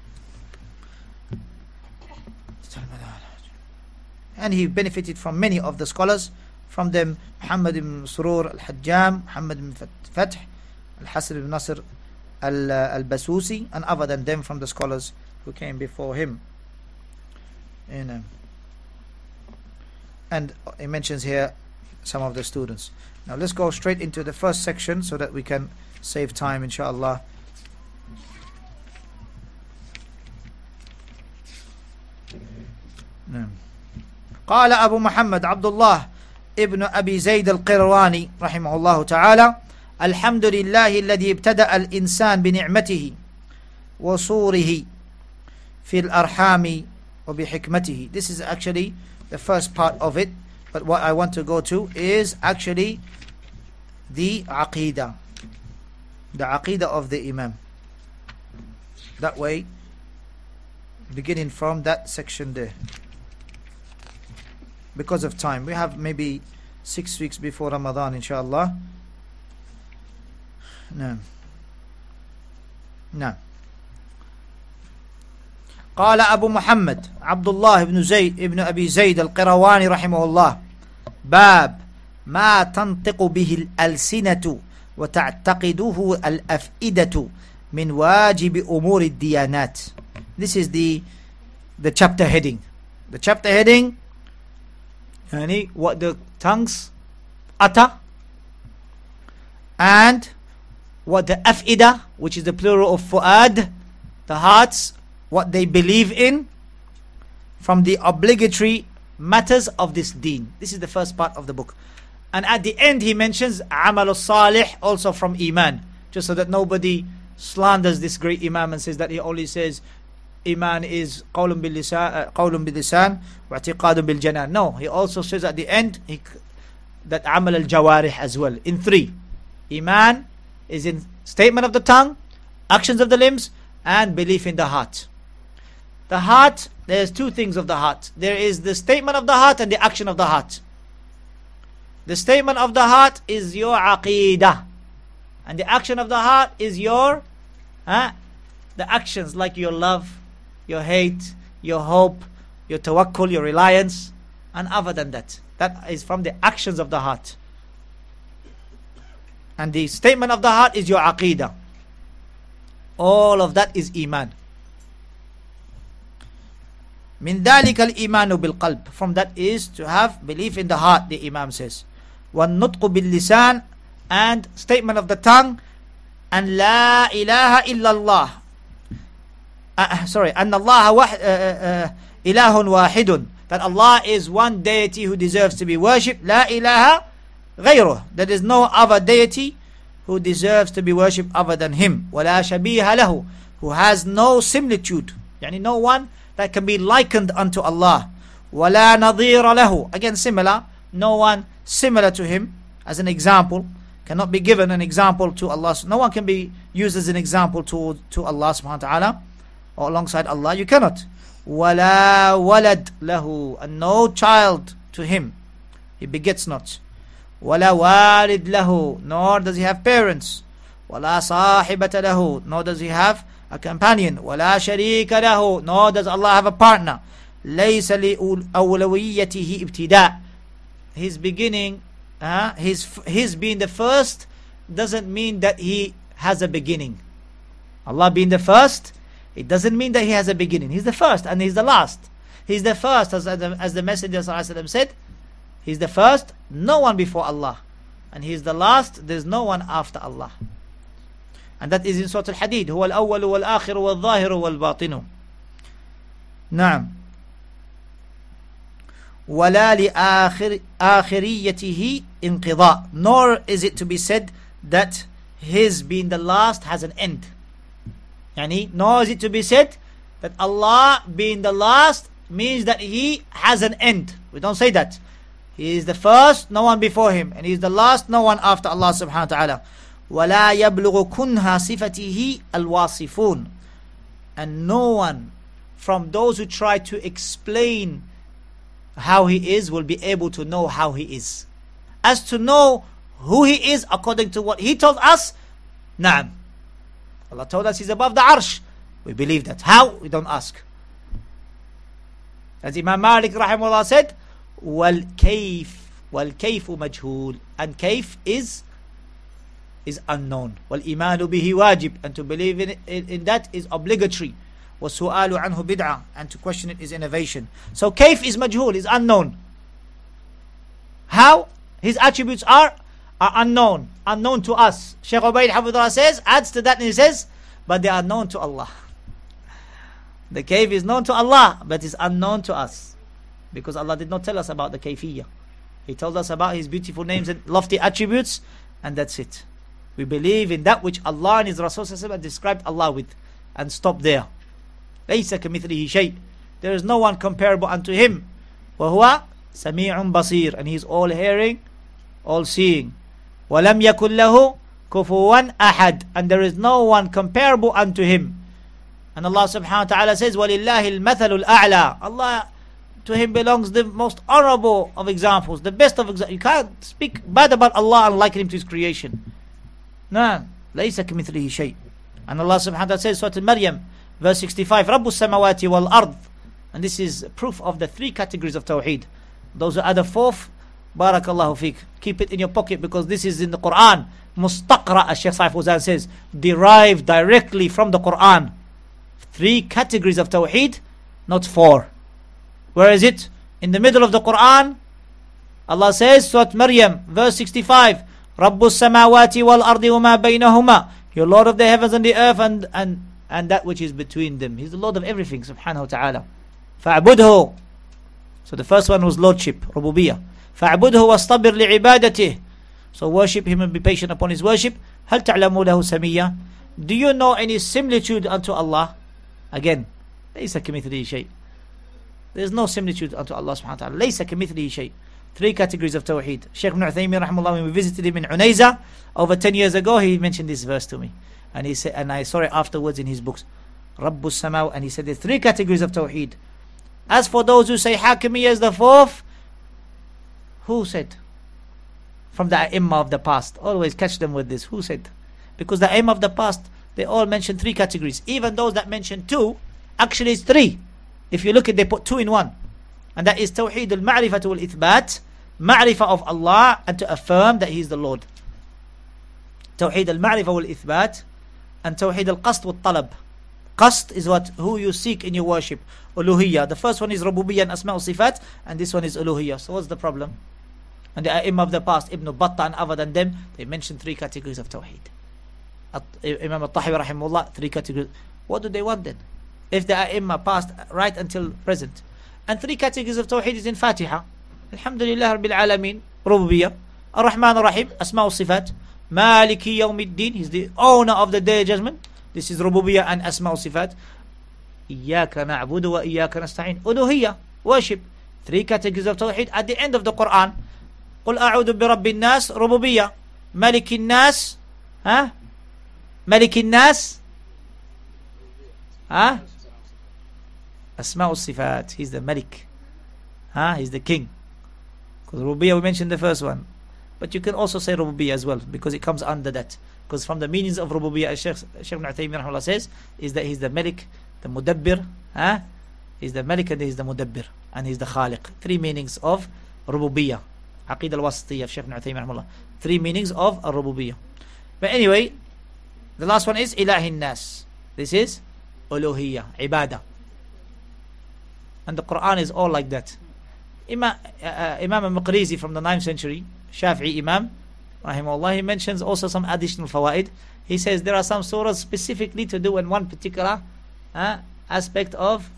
And he benefited from many of the scholars, from them Muhammad ibn Surur al-Hajjam, Muhammad ibn Fath, al-Hasan ibn Nasr al-Basusi, and other than them from the scholars who came before him. And he mentions here some of the students. Now let's go straight into the first section so that we can save time, inshallah. قال أبو محمد عبد الله ابن أبي زيد القيرواني رحمه الله تعالى: الحمد لله الذي ابتدأ الإنسان بنعمته وصوره في الأرحام وبحكمته. This is actually the first part of it. But what I want to go to is actually the Aqidah. The Aqidah of the Imam. That way, beginning from that section there. Because of time. We have maybe 6 weeks before Ramadan, inshallah. No. قال أبو محمد عبد الله بن أبي زيد القيرواني رحمه الله: باب ما تنطق به الألسنة وتعتقده الأفئدة من واجب أمور الديانات. This is the chapter heading. The chapter heading, yani what the tongues utter and what the afida, which is the plural of fu'ad, the hearts, what they believe in, from the obligatory matters of this deen. This is the first part of the book. And at the end he mentions amal salih, also from iman, just so that nobody slanders this great imam and says that he only says iman is qawlun bil lisan wa i'tiqadun bil janan. No, he also says at the end that amal al jawarih as well, in three. Iman is in statement of the tongue, actions of the limbs, and belief in the heart. The heart, there's two things of the heart. There is the statement of the heart and the action of the heart. The statement of the heart is your aqeedah, and the action of the heart is your the actions like your love, your hate, your hope, your tawakkul, your reliance, and other than that. That is from the actions of the heart. And the statement of the heart is your aqeedah. All of that is iman. Min dhalika al-imanu bil-qalb. From that is to have belief in the heart, the Imam says. وَالنُّطْقُ بِاللِّسَانِ, and statement of the tongue, and la ilaha illallah. أن الله إله واحد, that Allah is one deity who deserves to be worshipped. La ilaha غيره, there is no other deity who deserves to be worshipped other than him. ولا شبيه له, who has no similitude, يعني no one that can be likened unto Allah. ولا نظير له, again similar, no one similar to him as an example, cannot be given an example to Allah. No one can be used as an example to Allah subhanahu wa ta'ala, or alongside Allah, you cannot. ولا ولد له, and no child to him, he begets not. ولا والد له, nor does he have parents. ولا صاحبة له, nor does he have a companion. ولا شريك له, nor does Allah have a partner. ليس لأولويته ابتداء, his beginning, his being the first doesn't mean that he has a beginning. Allah being the first, it doesn't mean that he has a beginning. He's the first and he's the last. He's the first, as the Messenger ﷺ said, he's the first, no one before Allah, and he's the last, there's no one after Allah. And that is in Surah Al-Hadid. هو الأول والآخر والظاهر والباطن. نعم. ولا لآخريته انقضاء, nor is it to be said that his being the last has an end. Yani, nor is it to be said that Allah being the last means that he has an end. We don't say that. He is the first, no one before him, and he is the last, no one after Allah subhanahu wa ta'ala. ولا يبلغ كنها صفته الواصفون, and no one from those who try to explain how he is will be able to know how he is. As to know who he is according to what he told us, na'am. Allah told us he's above the arsh. We believe that. How? We don't ask. As Imam Malik rahimahullah said, وَالْكَيْفُ مَجْهُولٌ, and kayf is unknown. وَالْإِيمَانُ بِهِ wajib, and to believe in that is obligatory. وَالسُّؤَالُ عَنْهُ bid'ah, and to question it is innovation. So kayf is majhul, is unknown. How? His attributes are unknown to us. Shaykh Ubaid Hafidhullah says, adds to that and he says, but they are known to Allah. The kayf is known to Allah, but is unknown to us, because Allah did not tell us about the kayfiyah. He told us about his beautiful names and lofty attributes, and that's it. We believe in that which Allah and his Rasul have described Allah with, and stop there. لَيْسَ كَمِثْلِهِ شَيْءٍ, there is no one comparable unto him. وَهُوَ سَمِيعٌ بَصِيرٌ, and he is all hearing, all seeing. وَلَمْ يَكُنْ لَهُ كُفُوًا أَحَدٌ, and there is no one comparable unto him. And Allah subhanahu wa ta'ala says, وَلِلَّهِ الْمَثَلُ الْأَعْلَى, Allah, to him belongs the most honorable of examples, the best of examples. You can't speak bad about Allah and liken him to his creation. No, لَيْسَ كَمِثْلِهِ شَيْءٍ. And Allah subhanahu wa ta'ala says, Surah Maryam, verse 65, رَبُّ السَّمَوَاتِ وَالْأَرْضِ. And this is proof of the three categories of Tawheed. Those who add a fourth, Barakallahu fiqh, keep it in your pocket, because this is in the Quran. Mustaqra, as Shaykh Saif Fawzan says, derived directly from the Quran. Three categories of Tawheed, not four. Where is it? In the middle of the Quran, Allah says, Surah Maryam, verse 65, رَبُّ السَّمَاوَاتِ وَالْأَرْضِ وَمَا بَيْنَهُمَا. You're Lord of the heavens and the earth and that which is between them. He's the Lord of everything, subhanahu wa ta'ala. فَاعْبُدْهُ. So the first one was Lordship, Rububiyyah. فَاعْبُدْهُ وَاصْطَبِرْ لِعِبَادَتِهِ. So worship Him and be patient upon His worship. هَلْ تَعْلَمُ لَهُ سَمِيًّا. Do you know any similitude unto Allah? Again, لَيْسَ كَمِثْلِهِ شَيْءٍ. There is no similitude unto Allah subhanahu wa ta'ala. لَيْسَ كَمِثْلِهِ شَيْءٍ. Three categories of Tawheed. Shaykh ibn Uthaymeen rahimahullah, when we visited him in Unayza over 10 years ago, he mentioned this verse to me. And he said, and I saw it afterwards in his books. Rabbu Samaw, and he said there's three categories of Tawheed. As for those who say Hakimiyyah is the fourth, who said? From the A'imma of the past. Always catch them with this. Who said? Because the A'imma of the past, they all mention three categories. Even those that mention two, actually it's three. If you look at, they put two in one. And that is Tawheed al-Ma'rifah wal-Ithbat, Ma'rifah of Allah, and to affirm that He is the Lord. Tawheed al-Ma'rifah wal-Ithbat, and Tawheed al-Qasd wal-Talab. Qasd is what? Who you seek in your worship. Uluhiyyah. The first one is Rububiyyah and Asma' Sifat, and this one is Uluhiyyah. So what's the problem? And the A'imma of the past, Ibn Battah and other than them, they mentioned three categories of Tawheed. Imam al-Tahawi rahimahullah, three categories. What do they want then? If the A'imma passed right until present. And three categories of Tawheed is in Fatiha. Alhamdulillah Rabbil Alameen, Rububiyyah. Ar-Rahman Ar-Rahim, Asma' Sifat. Maliki Yawmiddin, He's the owner of the Day of Judgment. This is Rububiyyah and Asma' Sifat. Iyaka na'budu wa iyaka nasta'in. Uluhiyyah, worship. Three categories of Tawheed at the end of the Quran. قل أعوذ برب الناس ربوبية ملك الناس ملك الناس أسماء الصفات. He's the Malik. He's the king. Because Rububiyyah we mentioned the first one. But you can also say Rububiyyah as well, because it comes under that. Because from the meanings of Rububiyyah, as Shaykh ibn Uthaymeen rahimahullah says, is that He's the Malik, the Mudabbir. He's the Malik and He's the Mudabbir. And He's the Khaliq. Three meanings of Rububiyyah. Aqid al-Wasitiyya of Shaykh ibn Uthaymeen rahimahullah. Three meanings of Rububiyyah. But anyway, the last one is Ilahin Nas. This is Uluhiyyah, Ibadah. And the Quran is all like that. Imam al-Maqrizi from the 9th century, Shafi'i Imam, rahimahullah, he mentions also some additional fawaid. He says there are some surahs specifically to do in one particular aspect of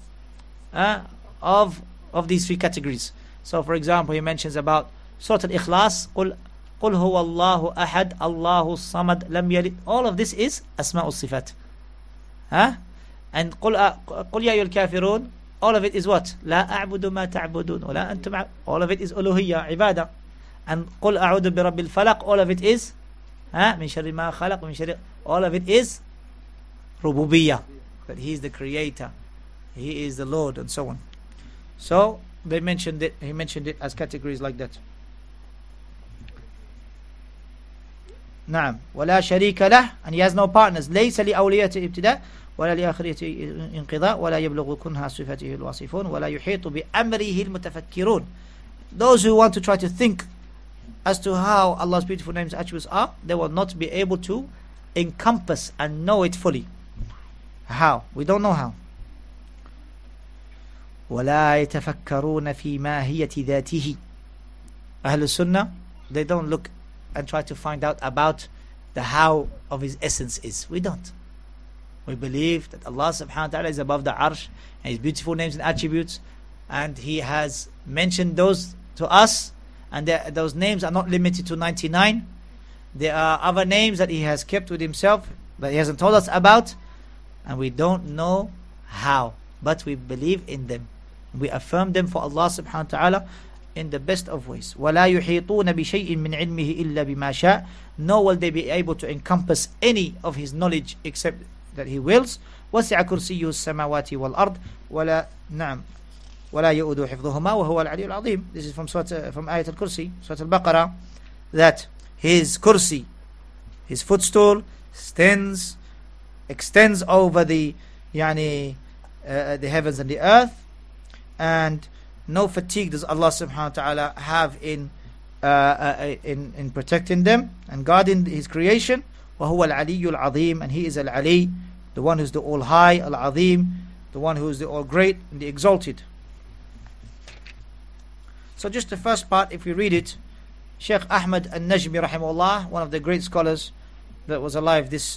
these three categories. So for example, he mentions about Surah Al-Ikhlas, قُلْ هُوَ اللَّهُ أَحَدْ اللَّهُ الصَّمَدْ لَمْ يَلِدْ. All of this is Asma'ul Sifat. And قُلْ يَا أَيُّهَا الْكَافِرُونَ, all of it is what? لَا أَعْبُدُ مَا تَعْبُدُونَ وَلَا أَنْتُمْ. All of it is Uluhiyyah, Ibadah. And قُلْ أَعُوذُ بِرَبِّ الْفَلَقِ, all of it is مِنْ شَرِّ مَا خَلَقَ مِنْ شَرِّ. All of it is Rububiyyah, that He is the creator, He is the Lord, and so on. So they mentioned it, he mentioned it as categories like that. نعم ولا شريك له, and He has no partners. ليس لأوليته ابتداء ولا لآخرته انقضاء ولا يبلغ كنها صفته الواصفون ولا يحيط بأمره المتفكرون. Those who want to try to think as to how Allah's beautiful names and attributes are, they will not be able to encompass and know it fully. How? We don't know how. ولا يتفكرون في ماهية ذاته. Ahlul Sunnah, they don't look and try to find out about the how of His essence is. We don't. We believe that Allah subhanahu wa ta'ala is above the arsh, and His beautiful names and attributes, and He has mentioned those to us, and those names are not limited to 99. There are other names that He has kept with Himself that He hasn't told us about, and we don't know how, but we believe in them. We affirm them for Allah subhanahu wa ta'ala in the best of ways. وَلَا يُحِيطُونَ بِشَيْءٍ مِّنْ عِلْمِهِ إِلَّا بِمَا شَاءَ. Nor will they be able to encompass any of His knowledge except that He wills. وَسِعَ كُرْسِيُّهُ السَّمَاوَاتِ وَالْأَرْضِ وَلَا نعم وَلَا يَؤُودُهُ حِفْظُهُمَا وَهُوَ الْعَلِيُّ الْعَظِيمُ. This is from Ayat al-Kursi, Surah Al-Baqarah, that His kursi, His footstool, extends over the heavens and the earth, and no fatigue does Allah subhanahu wa ta'ala have in protecting them and guarding His creation. وَهُوَ الْعَلِيُّ الْعَظِيمُ, and He is Al-Ali, the one who is the All-High, Al-Azim, the one who is the All-Great and the Exalted. So just the first part, if we read it, Sheikh Ahmad al-Najmi rahimahullah, one of the great scholars that was alive this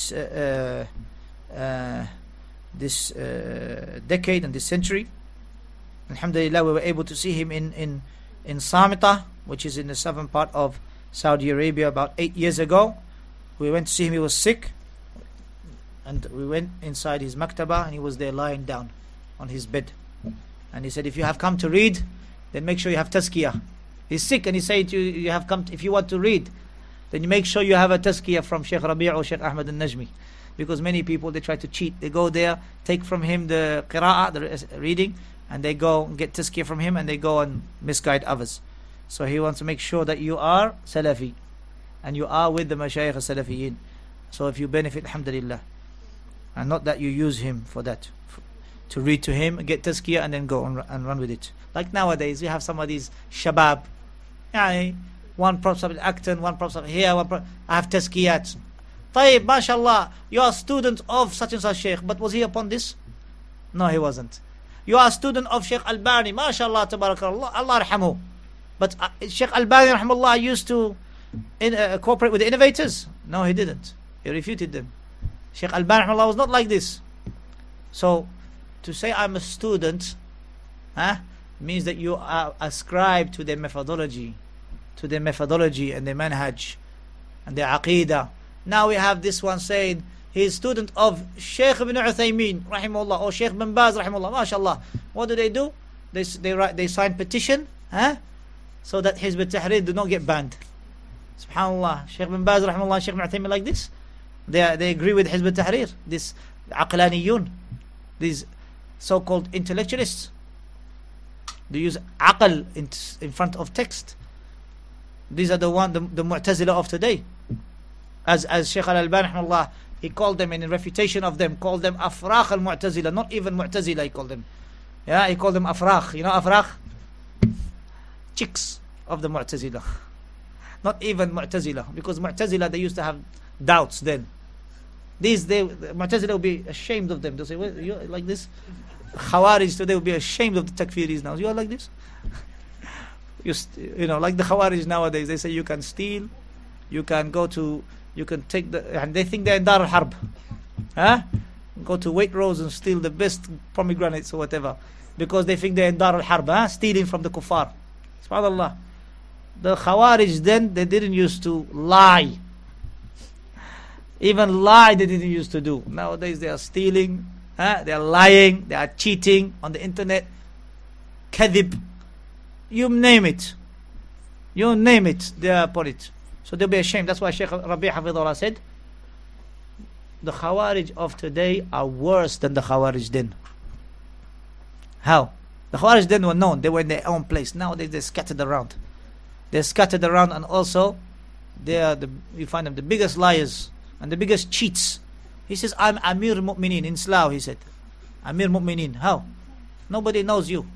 decade and this century. Alhamdulillah, we were able to see him in Samita, which is in the southern part of Saudi Arabia, about 8 years ago. We went to see him. He was sick, and we went inside his maktaba, and he was there lying down on his bed. And he said, if you have come to read, then make sure you have tazkiyah. He's sick, and he said to you, you have come if you want to read, then you make sure you have a tazkiyah from Sheikh Rabi' or Sheikh Ahmad al-Najmi. Because many people, they try to cheat. They go there, take from him the qira'ah, the reading, and they go and get tazkiyah from him, and they go and misguide others. So he wants to make sure that you are Salafi, and you are with the Mashayikh Salafiyin. So if you benefit, alhamdulillah. And not that you use him for that. To read to him, get tazkiyah, and then go and run with it. Like nowadays, you have some of these shabab. One props up in Acton, one props up here, I have tazkiyat. Tayyib, mashallah, you are a student of such and such sheikh, but was he upon this? No, he wasn't. You are a student of Sheikh Albani, mashallah, tabarakallah, Allah rahamu. But Sheikh Albani rahimahullah used to cooperate with the innovators? No, he didn't. He refuted them. Sheikh Albani rahimahullah was not like this. So, to say I'm a student means that you are ascribed to their methodology, and their manhaj, and their aqidah. Now we have this one saying he is student of Sheikh ibn Uthaymeen rahimahullah or Sheikh bin Baz rahimahullah. MashaAllah. What do? They sign petition, so that Hizb al-Tahrir do not get banned. Subhanallah. Sheikh bin Baz rahimahullah, Sheikh ibn Uthaymeen like this. They agree with Hizb al-Tahrir. This aqlaniyun, these so-called intellectualists. They use aql in front of text. These are the Mu'tazila of today. As Sheikh al-Albani rahimahullah, he called them in refutation of them, called them afrakh al-Mu'tazila, not even Mu'tazila he called them. He called them afrakh. You know afrakh? Chicks of the Mu'tazila. Not even Mu'tazila, because Mu'tazila, they used to have doubts then. Mu'tazila will be ashamed of them. They'll say, well, you're like this? Khawarij today will be ashamed of the takfiris now. You are like this? Like the Khawarij nowadays, they say you can steal, you can take and they think they're in Dar al-Harb. Go to Waitrose and steal the best pomegranates or whatever, because they think they're in Dar al-Harb, stealing from the kuffar. SubhanAllah. The Khawarij then, they didn't used to lie. Even lie they didn't used to do. Nowadays they are stealing, they are lying, they are cheating on the internet, kadhib, you name it, they are upon it. So they'll be ashamed. That's why Sheikh Rabi' Hafidhullah said, the Khawarij of today are worse than the Khawarij then. How? The Khawarij then were known, they were in their own place. Nowadays they're scattered around. And also you find them the biggest liars and the biggest cheats. He says, I'm Amir Mu'mineen in Slough, he said. Amir Mu'mineen. How? Nobody knows you.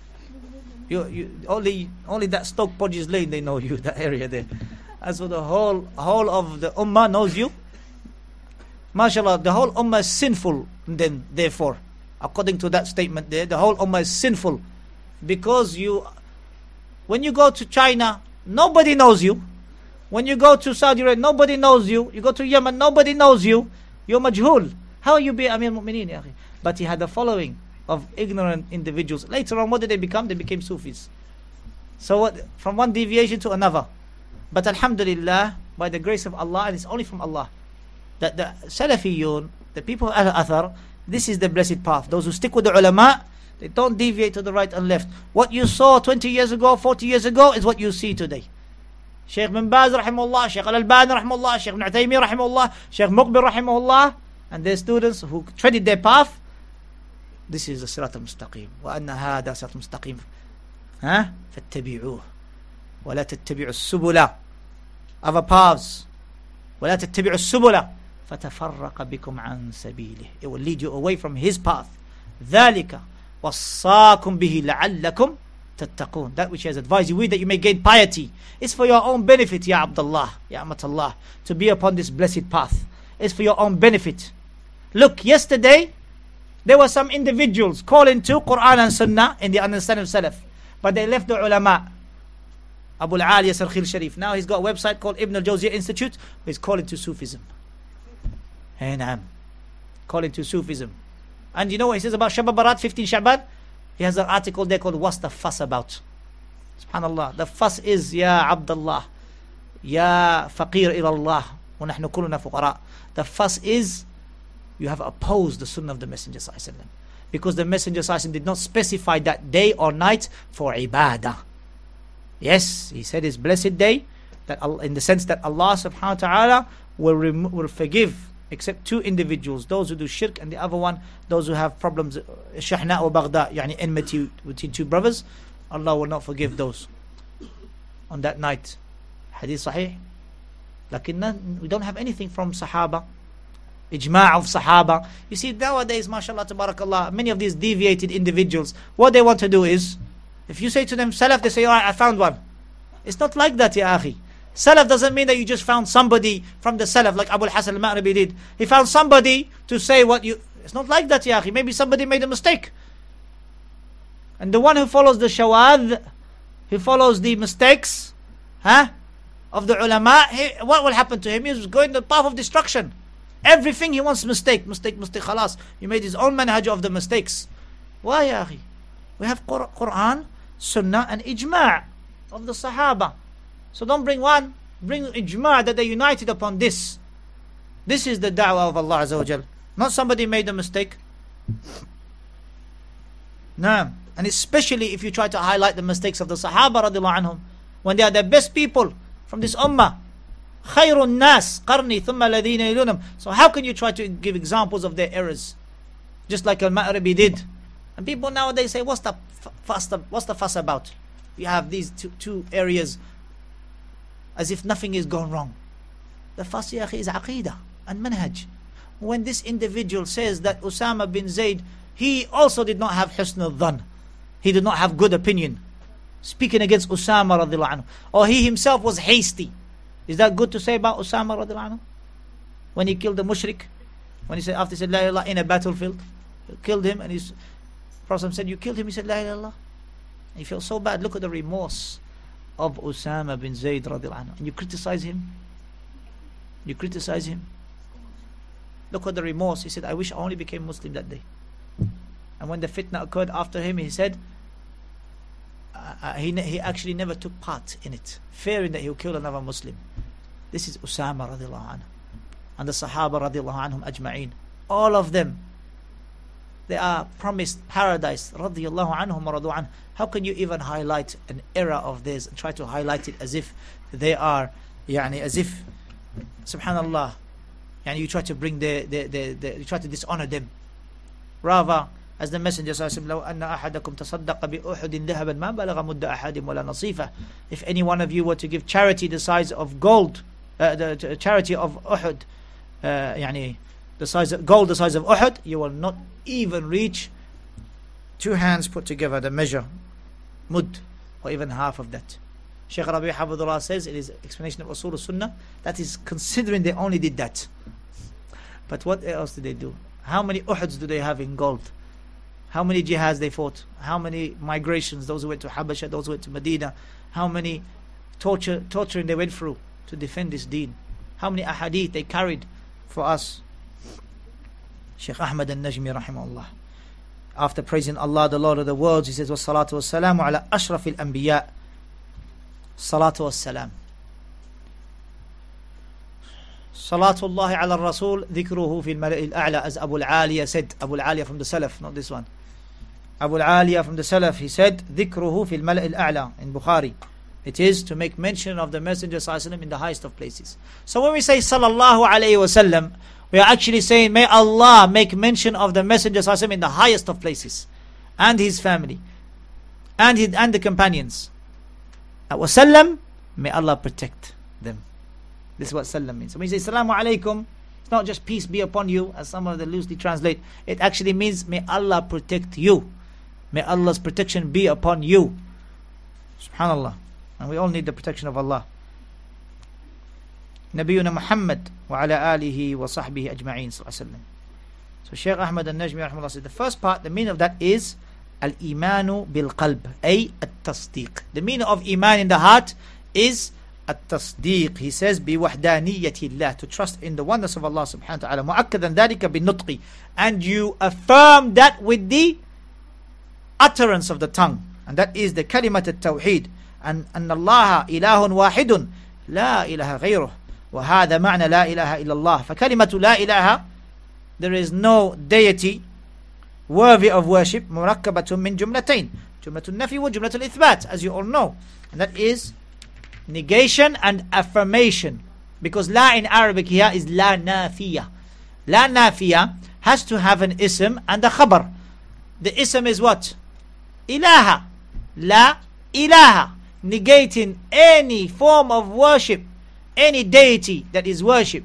You only that Stoke Podges Lane, they know you, that area there. As for the whole of the Ummah knows you. MashaAllah, the whole Ummah is sinful then, therefore. According to that statement there, the whole Ummah is sinful. Because when you go to China, nobody knows you. When you go to Saudi Arabia, nobody knows you. You go to Yemen, nobody knows you. You're majhul. How you be Amir Mu'mineen? But he had a following of ignorant individuals. Later on, what did they become? They became Sufis. So from one deviation to another. But alhamdulillah, by the grace of Allah, and it's only from Allah, that the Salafiyun, the people of Al-Athar, this is the blessed path. Those who stick with the ulama, they don't deviate to the right and left. What you saw 20 years ago, 40 years ago, is what you see today. Sheikh bin Baz rahimahullah, Sheikh al-Albani rahimahullah, Sheikh ibn Uthaymeen rahimahullah, Sheikh Muqbil rahimahullah, and their students who treaded their path. This is the Sirat al-Mustaqim. وَأَنَّ هَذَا صِرَاطٌ مُسْتَقِيمٌ فَاتَّبِعُوهُ وَلَا تَتَّبِعُوا السُّبُلَ. Other paths. وَلَا تَتَّبِعُوا السُّبُلَ فَتَفَرَّقَ بِكُمْ عَنْ سَبِيلِهِ. It will lead you away from his path. ذَلِكَ وَصَّاكُمْ بِهِ لَعَلَّكُمْ تَتَّقُونَ. That which he has advised you with, that you may gain piety. It's for your own benefit, Ya Abdullah, Ya Amatallah, to be upon this blessed path. It's for your own benefit. Look, yesterday, there were some individuals calling to Quran and Sunnah in the understanding of Salaf, but they left the ulama. Abu al-Aliya Sarkhil Sharif. Now he's got a website called Ibn al-Jawziyah Institute. He's calling to Sufism. Hey, naam. Calling to Sufism. And you know what he says about Shab Barat, 15 Sha'ban? He has an article there called What's the Fuss About? Subhanallah. The fuss is, Ya Abdullah, Ya Faqir ilallah, wa nahnu kulluna fuqara. The fuss is, you have opposed the Sunnah of the Messenger Sallallahu Alaihi Wasallam. Because the Messenger Sallallahu Alaihi Wasallam did not specify that day or night for ibadah. Yes, he said his blessed day, that in the sense that Allah subhanahu wa ta'ala will forgive except two individuals, those who do shirk, and the other one, those who have problems, shahna or Baghdad, yani enmity between two brothers. Allah will not forgive those on that night. Hadith sahih. Lakin we don't have anything from Sahaba, ijma' of Sahaba. You see, nowadays, mashallah, tabarakallah, many of these deviated individuals, what they want to do is, if you say to them Salaf, they say, alright, I found one. It's not like that, ya akhi. Salaf doesn't mean that you just found somebody from the Salaf, like Abu al-Hasan al-Ma'ribi did. He found somebody to say what you... It's not like that, ya akhi. Maybe somebody made a mistake. And the one who follows the shawad, who follows the mistakes of the ulama, what will happen to him? He's going the path of destruction. Everything he wants mistake, khalas. He made his own manhaj of the mistakes. Why, ya akhi? We have Quran, Sunnah and Ijma' of the Sahaba. So don't bring one, bring Ijma' that they united upon this. This is the da'wah of Allah Azza wa Jal. Not somebody made a mistake. No. And especially if you try to highlight the mistakes of the Sahaba radiallahu anhum, when they are the best people from this ummah. Khayrun nas, qarni, thumma ladina ilunam. So how can you try to give examples of their errors? Just like Al-Ma'ribi did. And people nowadays say, what's the fuss about? You have these two areas as if nothing is gone wrong. The fuss, ya akhi, is aqeedah and manhaj. When this individual says that Usama bin Zayd, he also did not have husn al-dhan, he did not have good opinion, speaking against Usama radiallahu anhu, or he himself was hasty. Is that good to say about Usama radiallahu anhu? When he killed the mushrik, when he said, after he said La ilaha illallah in a battlefield, he killed him, and his Prophet said, you killed him? He said La ilaha illallah. And he felt so bad. Look at the remorse of Usama bin Zayd radiallahu anhu. And you criticize him? You criticize him? Look at the remorse. He said, I wish I only became Muslim that day. And when the fitna occurred after him, he said, he actually never took part in it, fearing that he would kill another Muslim. This is Usama radiallahu anhu. And the Sahaba radiallahu anhum ajma'een. All of them, they are promised paradise radiallahu anhum wa radu anhu. How can you even highlight an error of theirs and try to highlight it as if they are, as if, subhanallah, you try to bring you try to dishonor them. Rather, as the Messenger says, لو أن أحدكم تصدق بأحد ذهبا ما بلغ مد أحد ولا نصيفه. If any one of you were to give charity the size of gold, the charity of Uhud, the size of gold, the size of Uhud, you will not even reach two hands put together, the measure, mud, or even half of that. Shaykh Rabi' Hafidhullah says, it is explanation of Usul al-Sunnah, that is considering they only did that. But what else did they do? How many Uhuds do they have in gold? How many jihads they fought? How many migrations, those who went to Habasha, those who went to Medina? How many torturing they went through to defend this deen? How many ahadith they carried for us? Shaykh Ahmad al-Najmi rahimahullah, after praising Allah, the Lord of the worlds, he says, wassalatu wassalamu ala ashrafil anbiya. Salatu wassalam. Salatullah ala rasul dhikruhu fil mala'il a'la, as Abu al-Aliya said. Abu al-Aliya from the Salaf, not this one. Abu al-Aliya from the Salaf, he said, dhikruhu fil mala'il a'la, in Bukhari. It is to make mention of the Messenger sallallahu alaihi wasallam in the highest of places. So when we say sallallahu alaihi wasallam, we are actually saying, may Allah make mention of the Messenger sallallahu alaihi wasallam in the highest of places, and his family, and the companions. Wasallam, may Allah protect them. This is what salam means. So when you say salamu alaikum, it's not just peace be upon you, as some of them loosely translate. It actually means may Allah protect you. May Allah's protection be upon you. Subhanallah. And we all need the protection of Allah. Nabiyuna Muhammad wa ala alihi wa sahbihi ajma'een sallallahu alaihi wasallam. So Shaykh Ahmad al-Najmi rahimahullah said, the first part, the meaning of that is Al-imanu bil-qalb, ay at-tasdeeq. The meaning of iman in the heart is at-tasdeeq. He says, bi-wahdaniyati Allah, to trust in the oneness of Allah subhanahu wa ta'ala. Mu'akkadan dhalika bin-nutqi. And you affirm that with the utterance of the tongue. And that is the kalimat al-tawheed. And Allah ilahun wahidun, la ilaha ghayruh. وهذا معنى لا إله إلا الله. فكلمة لا إله, there is no deity worthy of worship, مركبة من جملتين, جملة النفي وجملة الإثبات, as you all know. And that is negation and affirmation. Because la in Arabic here is la nafiya. La nafiya has to have an ism and a khabar. The ism is what? Ilaha. La ilaha. Negating any form of worship, any deity that is worship.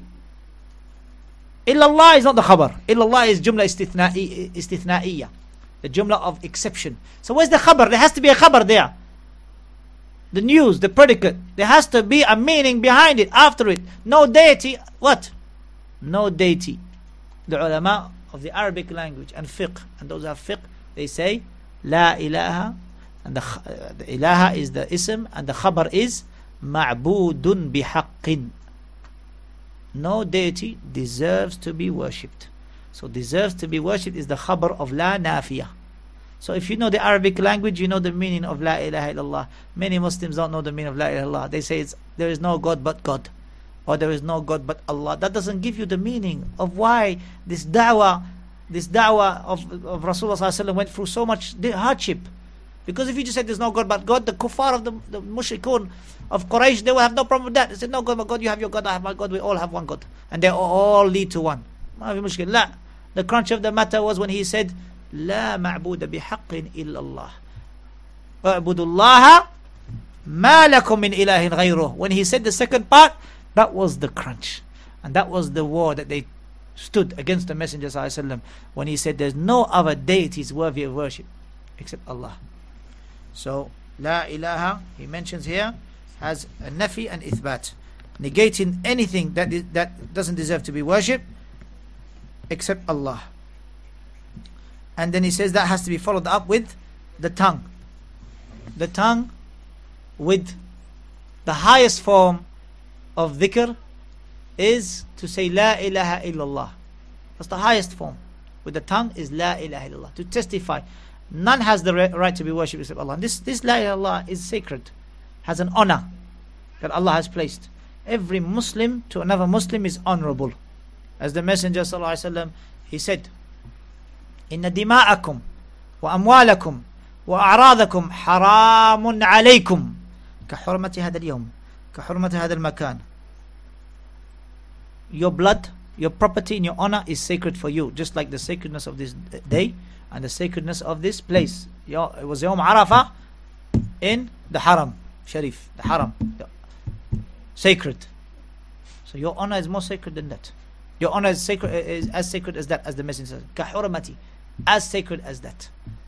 Illallah is not the khabar. Illallah is jumla istithna'iyya, the jumla of exception. So where's the khabar? There has to be a khabar there. The news, the predicate. There has to be a meaning behind it, after it. No deity. What? No deity. The ulama of the Arabic language and fiqh, and those who have fiqh, they say La ilaha, and the ilaha is the ism, and the khabar is ma'budun bihaqqin. No deity deserves to be worshipped. So deserves to be worshipped is the khabar of la nafiya. So if you know the Arabic language, you know the meaning of la ilaha illallah. Many Muslims don't know the meaning of la ilaha illallah. They say there is no God but God, or there is no God but Allah. That doesn't give you the meaning of why this da'wah of Rasulullah ﷺ went through so much hardship. Because if you just said there's no God but God, the kuffar of the mushrikun of Quraysh, they will have no problem with that. They said, no God but God, you have your God, I have my God, we all have one God. And they all lead to one. The crunch of the matter was when he said, لا معبود بحق إلا الله وَاعْبُدُوا اللَّهَ مَا لَكُم مِّنْ إِلَهٍ غَيْرُهُ. When he said the second part, that was the crunch. And that was the war that they stood against the Messenger ﷺ, when he said there's no other deities worthy of worship except Allah. So La ilaha, he mentions here, has a nafi and ithbat, negating anything that doesn't deserve to be worshipped except Allah. And then he says that has to be followed up with the tongue. The tongue with the highest form of dhikr is to say La ilaha illallah. That's the highest form. With the tongue is La ilaha illallah. To testify none has the right to be worshipped except Allah. And this La ilaha illallah is sacred, has an honor that Allah has placed. Every Muslim to another Muslim is honorable. As the Messenger ﷺ, he said, Inna dima'akum wa amwalakum wa a'radakum haramun alaykum ka hurmati hadha al-yawm ka hurmati hadha al-makan. Your blood, your property and your honor is sacred for you, just like the sacredness of this day and the sacredness of this place. It was Yawm Arafah in the Haram Sharif, the Haram, sacred. So your honor is more sacred than that. Your honor is sacred, is as sacred as that, as the Messenger says. Ka hurmati, as sacred as that.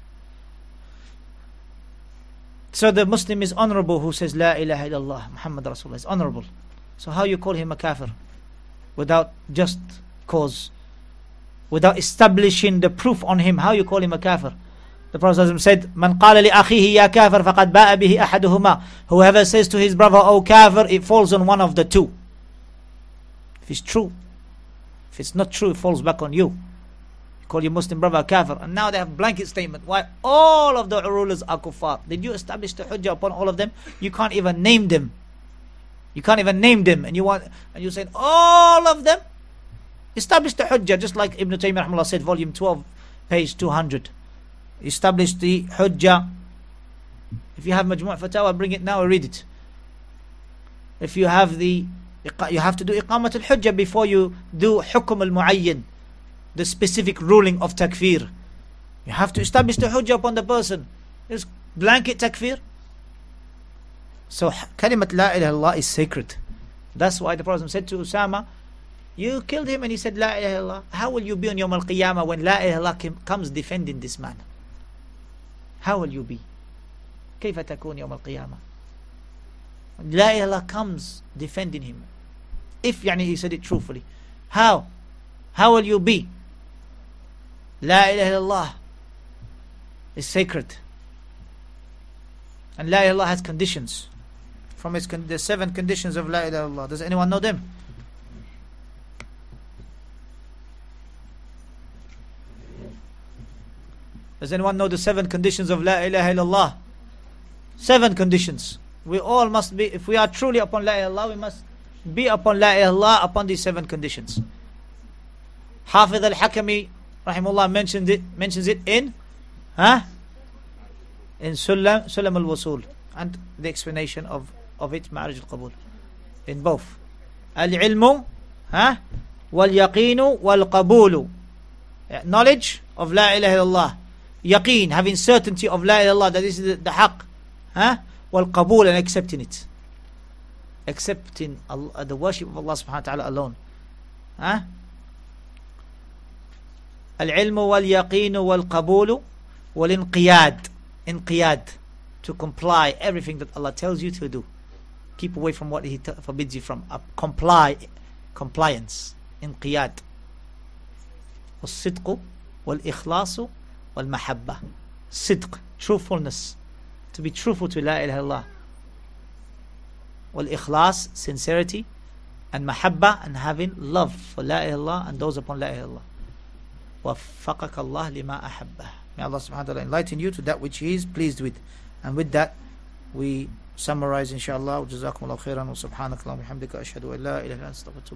So the Muslim is honorable who says La ilaha illallah Muhammad Rasulullah, is honorable. So how you call him a kafir without just cause, without establishing the proof on him? How you call him a kafir? The Prophet said, Man qala li akhihi ya kafir faqad ba'a bihi ahaduhuma. Whoever says to his brother, O kafir, it falls on one of the two. If it's true. If it's not true, it falls back on you. You call your Muslim brother a kafir. And now they have blanket statement. Why? All of the rulers are kuffar. Did you establish the hujjah upon all of them? You can't even name them. You can't even name them. And you say all of them? Establish the hujjah, just like Ibn Taymiyyah rahimahullah said, volume 12, page 200. Establish the hujjah. If you have Majmu' Fatawa, bring it now and read it. If you have you have to do iqamat al-hujjah before you do hukum al-mu'ayyan, the specific ruling of takfir. You have to establish the hujjah upon the person. Just blanket takfir. So kalimat la ilaha illallah is sacred. That's why the Prophet said to Usama, you killed him and he said La ilaha illallah. How will you be on Yawm al-Qiyamah when La ilaha illallah comes defending this man? How will you be? كيف تكون يوم القيامة? La ilaha illallah comes defending him. If he said it truthfully. How? How will you be? La ilaha illallah is sacred. And La ilaha illallah has conditions. From the 7 conditions of La ilaha illallah. Does anyone know them? Does anyone know the 7 conditions of La ilaha illallah? 7 conditions. We all must be, if we are truly upon La ilaha illallah, we must be upon La ilaha illallah upon these 7 conditions. Hafidh al-Hakami rahimahullah mentions it in Sulam al-Wusul, and the explanation of it, Ma'arij al-Qabul, in both. Al-ilmu wal-yaqinu wal-qabulu. Knowledge of La ilaha illallah. Yaqeen, having certainty of La ilaha illallah, that this is the haqq. Wal-qabul, and accepting it. Accepting the worship of Allah subhanahu wa ta'ala alone. Al-ilmu wal-yaqinu wal-qabulu wal-inqiyad. Inqiyad, to comply everything that Allah tells you to do. Keep away from what He forbids you from. Compliance. Inqiyad. Wal-sidqu wal-ikhlasu wal-mahabba. Sidq, truthfulness. To be truthful to La ilaha illallah. Wal-ikhlas, sincerity. And mahabba, and having love for La ilaha illallah and those upon La ilaha illallah. Waffaqaka Allah lima ahabbah. May Allah subhanahu wa ta'ala enlighten you to that which He is pleased with. And with that, we summarize inshallah. Jazakumullahu khairan wa subhanakallah wa bihamdika ashhadu an la ilaha illa anta astaghfiruka